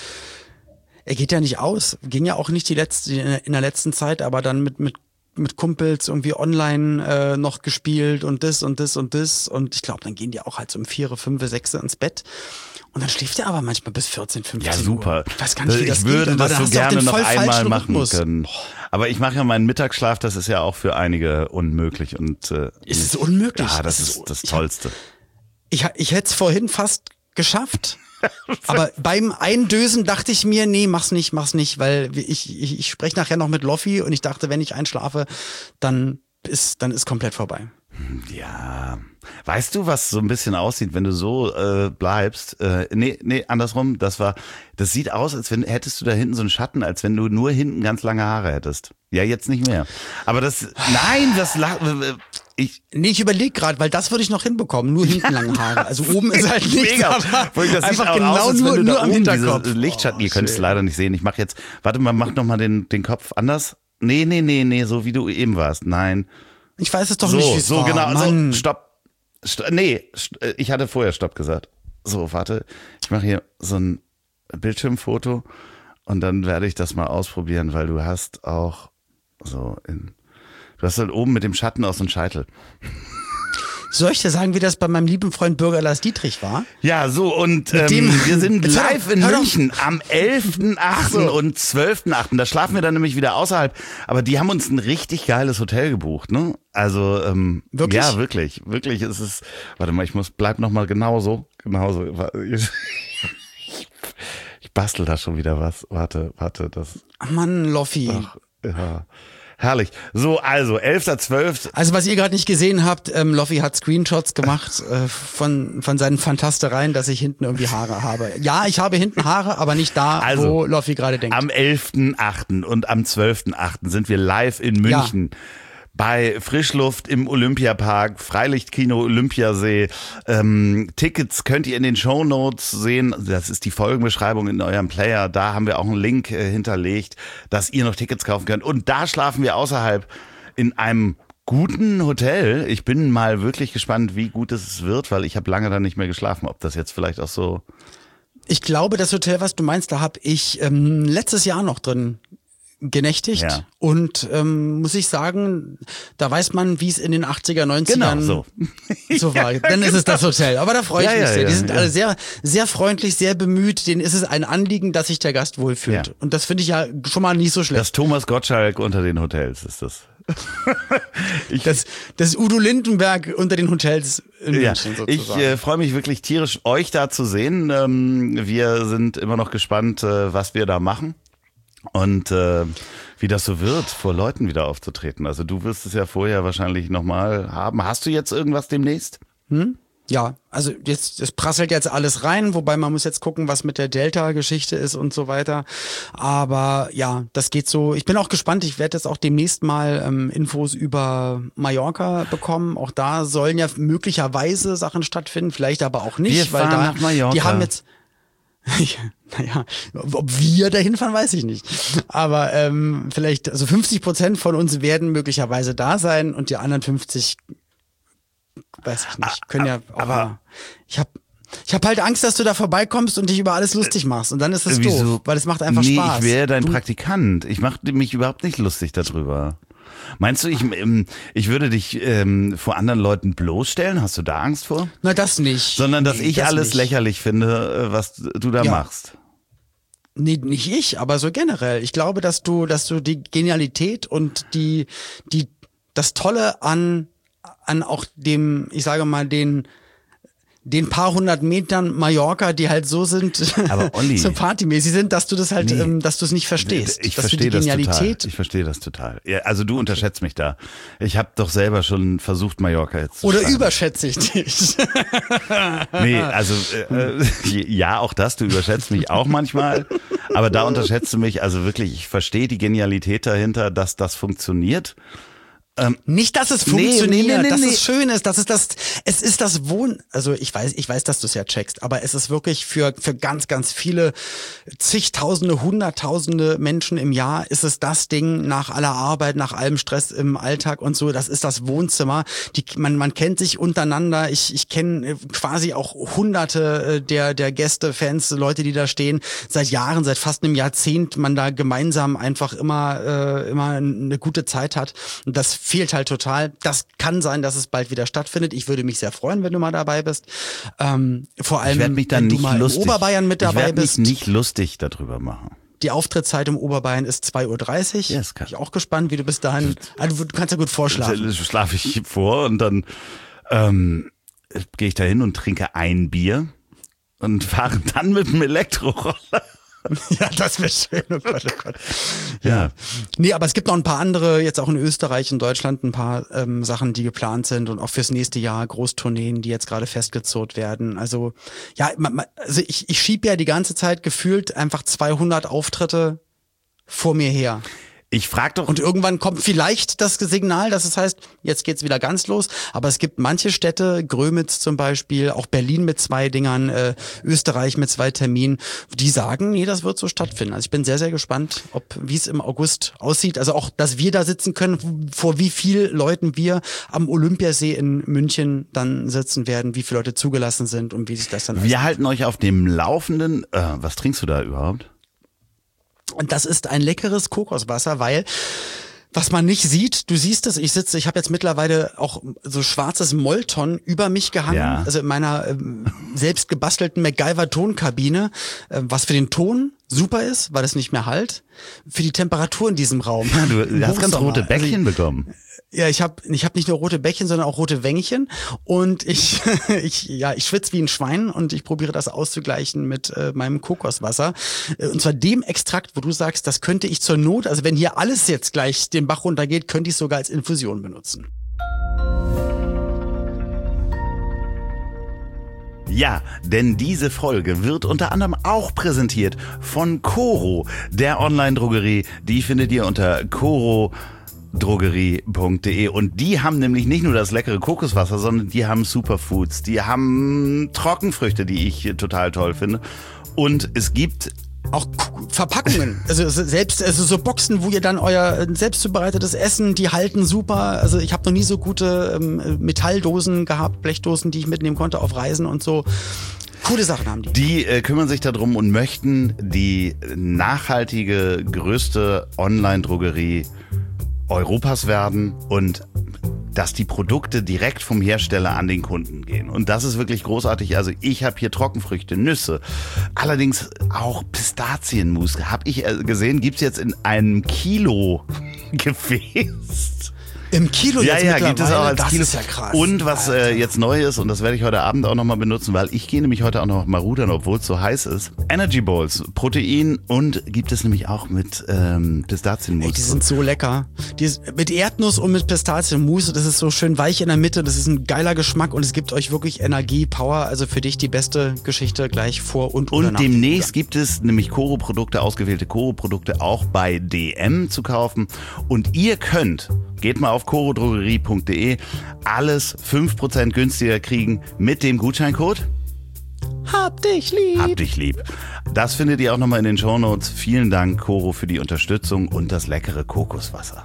er geht ja nicht aus, ging ja auch nicht die letzte, in der letzten Zeit, aber dann mit, mit mit Kumpels irgendwie online äh, noch gespielt und das und das und das und ich glaube, dann gehen die auch halt so um vier, fünf, sechs ins Bett und dann schläft er aber manchmal bis vierzehn, fünfzehn Uhr. Ja, super. Uhr. Ich weiß gar nicht, wie das ich würde geht. das so gerne noch einmal machen Rhythmus. können. Aber ich mache ja meinen Mittagsschlaf, das ist ja auch für einige unmöglich. Und äh, ist es unmöglich? Ja, das, das ist das Tollste. Ich, ich, ich hätte es vorhin fast geschafft. Aber beim Eindösen dachte ich mir, nee, mach's nicht, mach's nicht, weil ich, ich, ich spreche nachher noch mit Loffi und ich dachte, wenn ich einschlafe, dann ist, dann ist komplett vorbei. Ja, weißt du, was so ein bisschen aussieht, wenn du so äh, bleibst? Äh, nee, nee, andersrum, das war, das sieht aus, als wenn hättest du da hinten so einen Schatten, als wenn du nur hinten ganz lange Haare hättest. Ja, jetzt nicht mehr. Aber das, nein, das, ich, nee, ich überlege gerade, weil das würde ich noch hinbekommen, nur hinten lange Haare. Also oben ist halt nichts, aber das einfach genau aus, nur, nur am Hinterkopf. Lichtschatten, oh, ihr könnt es leider nicht sehen. Ich mache jetzt, warte mal, mach noch mal den, den Kopf anders. Nee, nee, nee, nee, so wie du eben warst. Nein. Ich weiß es doch so, nicht, wie es so war. Genau, Mann. so, stopp. St- nee, st- ich hatte vorher Stopp gesagt. So, warte, ich mache hier so ein Bildschirmfoto und dann werde ich das mal ausprobieren, weil du hast auch so in, du hast halt oben mit dem Schatten aus dem Scheitel. Soll ich dir sagen, wie das bei meinem lieben Freund Bürger Lars Dietrich war? Ja, so und ähm, dem, wir sind live in München doch. am elften achten so. und zwölften achten Da schlafen wir dann nämlich wieder außerhalb. Aber die haben uns ein richtig geiles Hotel gebucht, ne? Also ähm, wirklich? Ja, wirklich, wirklich ist es. Warte mal, ich muss bleib noch mal genauso, genauso. Ich, ich bastel da schon wieder was. Warte, warte, das. Ach Mann, Loffi. Ach, ja. Herrlich. So, also, elfter zwölfter Also, was ihr gerade nicht gesehen habt, ähm, Loffi hat Screenshots gemacht äh, von von seinen Fantastereien, dass ich hinten irgendwie Haare habe. Ja, ich habe hinten Haare, aber nicht da, also, wo Loffi gerade denkt. Am elften achten und am zwölften achten sind wir live in München. Ja. bei Frischluft im Olympiapark, Freilichtkino Olympiasee. Ähm, Tickets könnt ihr in den Shownotes sehen. Das ist die Folgenbeschreibung in eurem Player. Da haben wir auch einen Link äh, hinterlegt, dass ihr noch Tickets kaufen könnt. Und da schlafen wir außerhalb in einem guten Hotel. Ich bin mal wirklich gespannt, wie gut es wird, weil ich habe lange da nicht mehr geschlafen. Ob das jetzt vielleicht auch so... Ich glaube, das Hotel, was du meinst, da habe ich ähm, letztes Jahr noch drin genächtigt. Ja. Und ähm, muss ich sagen, da weiß man, wie es in den achtziger, neunzigern Genau, so. so war. Dann ist es das Hotel. Aber da freue ich Ja, mich ja, sehr. ja, Die sind ja. alle sehr, sehr freundlich, sehr bemüht. Denen ist es ein Anliegen, dass sich der Gast wohlfühlt. Ja. Und das finde ich ja schon mal nicht so schlecht. Das Thomas Gottschalk unter den Hotels ist das. ich, Das, das ist Udo Lindenberg unter den Hotels in ja, München ich sozusagen. äh, freue mich wirklich tierisch, euch da zu sehen. Ähm, wir sind immer noch gespannt, äh, was wir da machen. Und äh, wie das so wird, vor Leuten wieder aufzutreten. Also du wirst es ja vorher wahrscheinlich nochmal haben. Hast du jetzt irgendwas demnächst? Hm? Ja, also jetzt, es prasselt jetzt alles rein, wobei man muss jetzt gucken, was mit der Delta-Geschichte ist und so weiter. Aber ja, das geht so. Ich bin auch gespannt. Ich werde jetzt auch demnächst mal ähm, Infos über Mallorca bekommen. Auch da sollen ja möglicherweise Sachen stattfinden, vielleicht aber auch nicht, Wir weil fahren da nach Mallorca. die haben jetzt naja, ob wir dahin fahren, weiß ich nicht. Aber ähm, vielleicht, also fünfzig Prozent von uns werden möglicherweise da sein und die anderen fünfzig, weiß ich nicht, können ja auch aber mal. Ich habe ich hab halt Angst, dass du da vorbeikommst und dich über alles lustig machst. Und dann ist es Wieso? doof, weil es macht einfach nee, Spaß. ich wäre dein Du- Praktikant. Ich mache mich überhaupt nicht lustig darüber. Meinst du, ich, ähm, ich würde dich ähm, vor anderen Leuten bloßstellen? Hast du da Angst vor? Na, das nicht. Sondern, dass Nee, ich das alles nicht. lächerlich finde, äh, was du da Ja. machst. Nee, nicht ich, aber so generell. Ich glaube, dass du, dass du die Genialität und die, die, das Tolle an, an auch dem, ich sage mal, den, den paar hundert Metern Mallorca, die halt so sind, Aber Olli- so partymäßig sind, dass du das halt, Nee. ähm, dass du es nicht verstehst. Ich dass verstehe du die das total. Genialität, Ich verstehe das total. Ja, also du unterschätzt mich da. Ich habe doch selber schon versucht, Mallorca jetzt zu oder schreiben. überschätze ich dich? Nee, also äh, äh, ja, auch das, du überschätzt mich auch manchmal, aber da unterschätzt du mich, also wirklich, ich verstehe die Genialität dahinter, dass das funktioniert. Nicht, dass es Nee, funktioniert, nee, nee, nee, dass nee. es schön ist, dass es das, es ist das Wohn, also ich weiß, ich weiß, dass du es ja checkst, aber es ist wirklich für, für ganz, ganz viele zigtausende, hunderttausende Menschen im Jahr ist es das Ding nach aller Arbeit, nach allem Stress im Alltag und so, das ist das Wohnzimmer. Die, man, man kennt sich untereinander. Ich, ich kenne quasi auch hunderte der, der Gäste, Fans, Leute, die da stehen, seit Jahren, seit fast einem Jahrzehnt, man da gemeinsam einfach immer, äh, immer eine gute Zeit hat. Und das fehlt halt total. Das kann sein, dass es bald wieder stattfindet. Ich würde mich sehr freuen, wenn du mal dabei bist. Ähm, vor allem, Ich werde mich dann wenn du nicht mal lustig. in Oberbayern mit dabei ich werd bist. mich nicht lustig darüber machen. Die Auftrittszeit im Oberbayern ist zwei Uhr dreißig. Ja, ist klar. Bin ich auch gespannt, wie du bis dahin. Also, du kannst ja gut vorschlafen. Schlafe ich vor und dann ähm, gehe ich da hin und trinke ein Bier und fahre dann mit dem Elektroroller. Ja, das wäre schön. Oh Gott, oh Gott. Ja. Nee, aber es gibt noch ein paar andere, jetzt auch in Österreich, in Deutschland, ein paar ähm, Sachen, die geplant sind und auch fürs nächste Jahr Großtourneen, die jetzt gerade festgezurrt werden. Also ja, man, man, also ich, ich schiebe ja die ganze Zeit gefühlt einfach zweihundert Auftritte vor mir her. Ich frage doch, Und irgendwann kommt vielleicht das Signal, dass es heißt, jetzt geht's wieder ganz los. Aber es gibt manche Städte, Grömitz zum Beispiel, auch Berlin mit zwei Dingern, äh, Österreich mit zwei Terminen, die sagen, nee, das wird so stattfinden. Also ich bin sehr, sehr gespannt, ob wie es im August aussieht. Also auch, dass wir da sitzen können, vor wie viel Leuten wir am Olympiasee in München dann sitzen werden, wie viele Leute zugelassen sind und wie sich das dann wir halten euch auf dem Laufenden. Äh, was trinkst du da überhaupt? Und das ist ein leckeres Kokoswasser, weil was man nicht sieht, du siehst es, ich sitze, ich habe jetzt mittlerweile auch so schwarzes Molton über mich gehangen, Ja. also in meiner ähm, selbst gebastelten MacGyver-Tonkabine, äh, was für den Ton super ist, weil es nicht mehr halt, für die Temperatur in diesem Raum. Du hast ganz Hochsommer. rote Also ich- Bäckchen bekommen. Ja, ich habe ich hab nicht nur rote Bäckchen, sondern auch rote Wängchen und ich ich ja, ich schwitze wie ein Schwein und ich probiere das auszugleichen mit äh, meinem Kokoswasser Äh, und zwar dem Extrakt, wo du sagst, das könnte ich zur Not, also wenn hier alles jetzt gleich den Bach runtergeht, könnte ich es sogar als Infusion benutzen. Ja, denn diese Folge wird unter anderem auch präsentiert von Coro, der Online-Drogerie. Die findet ihr unter Coro drogerie punkt de und die haben nämlich nicht nur das leckere Kokoswasser, sondern die haben Superfoods, die haben Trockenfrüchte, die ich total toll finde und es gibt auch Verpackungen, also selbst also so Boxen, wo ihr dann euer selbst zubereitetes Essen, die halten super. Also ich habe noch nie so gute ähm, Metalldosen gehabt, Blechdosen, die ich mitnehmen konnte auf Reisen und so. Coole Sachen haben die. Die äh, kümmern sich darum und möchten die nachhaltige, größte Online-Drogerie Europas werden und dass die Produkte direkt vom Hersteller an den Kunden gehen. Und das ist wirklich großartig. Also ich habe hier Trockenfrüchte, Nüsse, allerdings auch Pistazienmus. Habe ich gesehen, gibt's jetzt in einem Kilo Gefäß. Im Kilo ja, jetzt ja, gibt es auch als das Kilo. Ist ja krass. Und was äh, jetzt neu ist, und das werde ich heute Abend auch nochmal benutzen, weil ich gehe nämlich heute auch noch mal rudern, obwohl es so heiß ist. Energy Bowls, Protein und gibt es nämlich auch mit ähm, Pistazienmus. Ey, die sind so lecker. Die ist mit Erdnuss und mit Pistazienmus. Das ist so schön weich in der Mitte. Das ist ein geiler Geschmack und es gibt euch wirklich Energie, Power. Also für dich die beste Geschichte gleich vor und oder nach. Und demnächst gibt es nämlich Koro-Produkte, ausgewählte Koro-Produkte auch bei D M zu kaufen. Und ihr könnt, geht mal auf koro drogerie punkt de, alles fünf Prozent günstiger kriegen mit dem Gutscheincode Hab dich lieb. Hab dich lieb. Das findet ihr auch nochmal in den Shownotes. Vielen Dank, Koro, für die Unterstützung und das leckere Kokoswasser.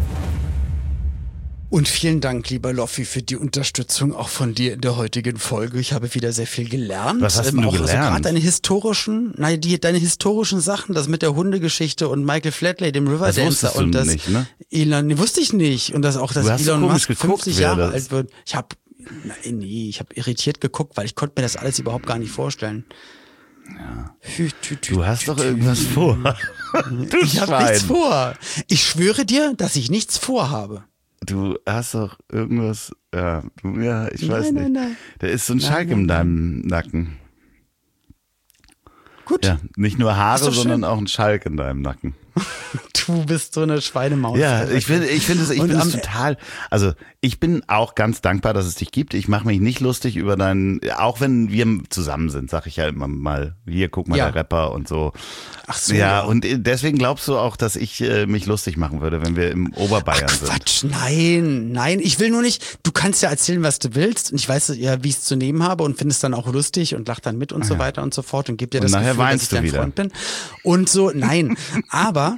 Und vielen Dank, lieber Loffi, für die Unterstützung auch von dir in der heutigen Folge. Ich habe wieder sehr viel gelernt. Was hast denn du auch, gelernt? Also gerade deine historischen, nein, die, deine historischen Sachen, das mit der Hundegeschichte und Michael Flatley, dem Riverdancer und das nicht, ne? Elon, nee, wusste ich nicht. Und das auch, dass Elon Musk geguckt, fünfzig Jahre alt wird. Ich habe, nee, ich habe irritiert geguckt, weil ich konnte mir das alles überhaupt gar nicht vorstellen. Ja. Hü, tü, tü, du hast tü, doch tü, irgendwas tü. vor. Du ich habe nichts vor. Ich schwöre dir, dass ich nichts vorhabe. Du hast doch irgendwas, ja, du, ja ich weiß nein, nicht. Nein, nein. Da ist so ein Nein, Schalk nein, in nein. deinem Nacken. Gut. Ja, nicht nur Ist Haare, doch sondern schön. auch ein Schalk in deinem Nacken. Du bist so eine Schweinemaus. Ja, ich finde, ich finde es, ich Und bin es am- total, also ich bin auch ganz dankbar, dass es dich gibt. Ich mache mich nicht lustig über deinen, auch wenn wir zusammen sind, sag ich ja immer mal, hier, guck mal, Ja. der Rapper und so. Ach so. Ja, und deswegen glaubst du auch, dass ich äh, mich lustig machen würde, wenn wir im Oberbayern sind. Quatsch, nein, nein, ich will nur nicht, du kannst ja erzählen, was du willst und ich weiß ja, wie ich es zu nehmen habe und finde es dann auch lustig und lach dann mit und so weiter und so fort und gib dir Und das nachher Gefühl, dass weinst ich du dein wieder. Freund bin. Und so, nein, aber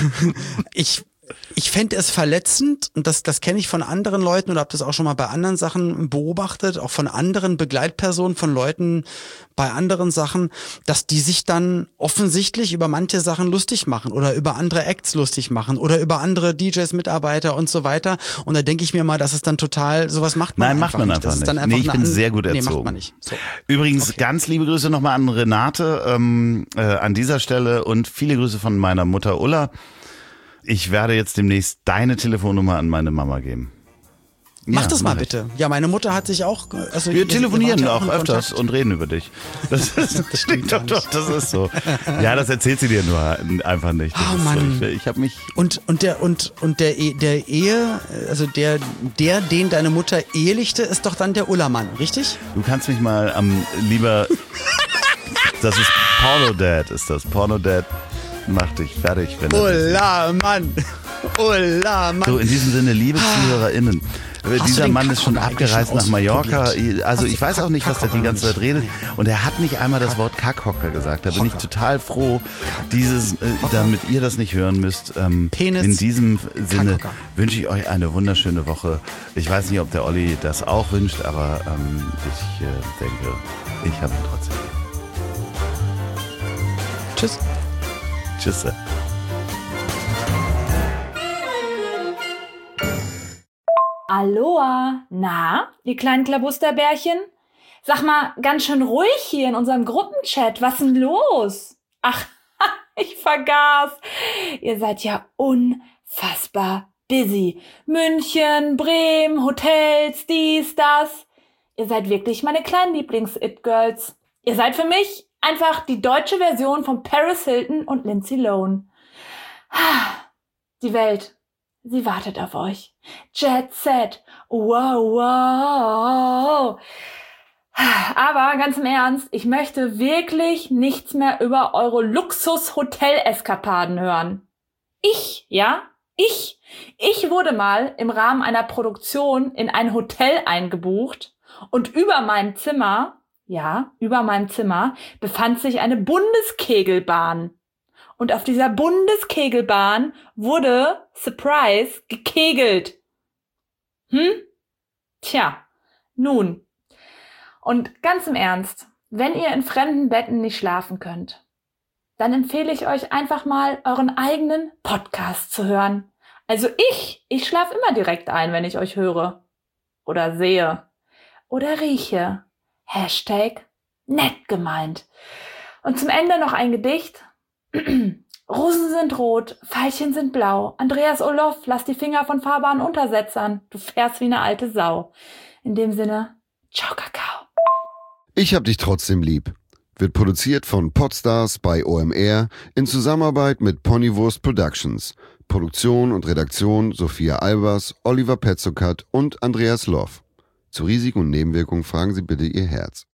ich Ich fände es verletzend, und das, das kenne ich von anderen Leuten oder habe das auch schon mal bei anderen Sachen beobachtet, auch von anderen Begleitpersonen, von Leuten bei anderen Sachen, dass die sich dann offensichtlich über manche Sachen lustig machen oder über andere Acts lustig machen oder über andere D Js, Mitarbeiter und so weiter. Und da denke ich mir mal, dass es dann total, sowas macht man Nein, einfach macht man nicht. einfach Das ist nicht. dann einfach Nee, ich eine bin an- sehr gut Nee, erzogen. macht man nicht. So. Übrigens, Okay. ganz liebe Grüße nochmal an Renate ähm, äh, an dieser Stelle und viele Grüße von meiner Mutter Ulla. Ich werde jetzt demnächst deine Telefonnummer an meine Mama geben. Mach Ja, das mal mach ich. bitte. Ja, meine Mutter hat sich auch, also Wir ihr- ihr telefonieren wart ja auch im öfters Kontakt. und reden über dich. Das, ist, das stimmt doch, gar doch, das ist so. Ja, das erzählt sie dir nur einfach nicht. Das Oh, ist Mann. So, ich ich habe mich. Und, und der, und, und der, E- der Ehe, also der, der, den deine Mutter ehelichte, ist doch dann der Ullermann, richtig? Du kannst mich mal am lieber. Das ist Porno-Dad, ist das. Porno-Dad macht dich fertig, wenn er. Ullermann! Ullermann! So, in diesem Sinne, liebe ZuhörerInnen, du dieser den Mann ist schon Kackhocker eigentlich abgereist schon nach Mallorca. ausprobiert? Also Hast ich du weiß auch nicht, was der die ganze Zeit Kackhocker redet. nicht? Und er hat nicht einmal das Wort Kackhocker gesagt. Da bin ich Hocker. total froh, dieses, äh, damit ihr das nicht hören müsst. Ähm, Penis. In diesem Sinne Kackhocker. wünsche ich euch eine wunderschöne Woche. Ich weiß nicht, ob der Olli das auch wünscht, aber ähm, ich äh, denke, ich habe ihn trotzdem. Tschüss. Tschüss. Aloha, na, die kleinen Klabusterbärchen? Sag mal, ganz schön ruhig hier in unserem Gruppenchat. Was denn los? Ach, ich vergaß. Ihr seid ja unfassbar busy. München, Bremen, Hotels, dies, das. Ihr seid wirklich meine kleinen Lieblings-It-Girls. Ihr seid für mich einfach die deutsche Version von Paris Hilton und Lindsay Lohan. Die Welt, sie wartet auf euch. Jet Set. Wow, wow. Aber ganz im Ernst, ich möchte wirklich nichts mehr über eure Luxus-Hotel-Eskapaden hören. Ich, ja, ich, Ich wurde mal im Rahmen einer Produktion in ein Hotel eingebucht und über meinem Zimmer, ja, über meinem Zimmer befand sich eine Bundeskegelbahn. Und auf dieser Bundeskegelbahn wurde, Surprise, gekegelt. Hm? Tja, nun. Und ganz im Ernst, wenn ihr in fremden Betten nicht schlafen könnt, dann empfehle ich euch einfach mal, euren eigenen Podcast zu hören. Also ich, ich schlafe immer direkt ein, wenn ich euch höre. Oder sehe. Oder rieche. Hashtag nett gemeint. Und zum Ende noch ein Gedicht. Rosen sind rot, Veilchen sind blau. Andreas Olof, lass die Finger von fahrbaren Untersetzern. Du fährst wie eine alte Sau. In dem Sinne, ciao Kakao. Ich hab dich trotzdem lieb. Wird produziert von Podstars bei O M R in Zusammenarbeit mit Ponywurst Productions. Produktion und Redaktion Sophia Albers, Oliver Petzokat und Andreas Loff. Zu Risiken und Nebenwirkungen fragen Sie bitte Ihr Herz.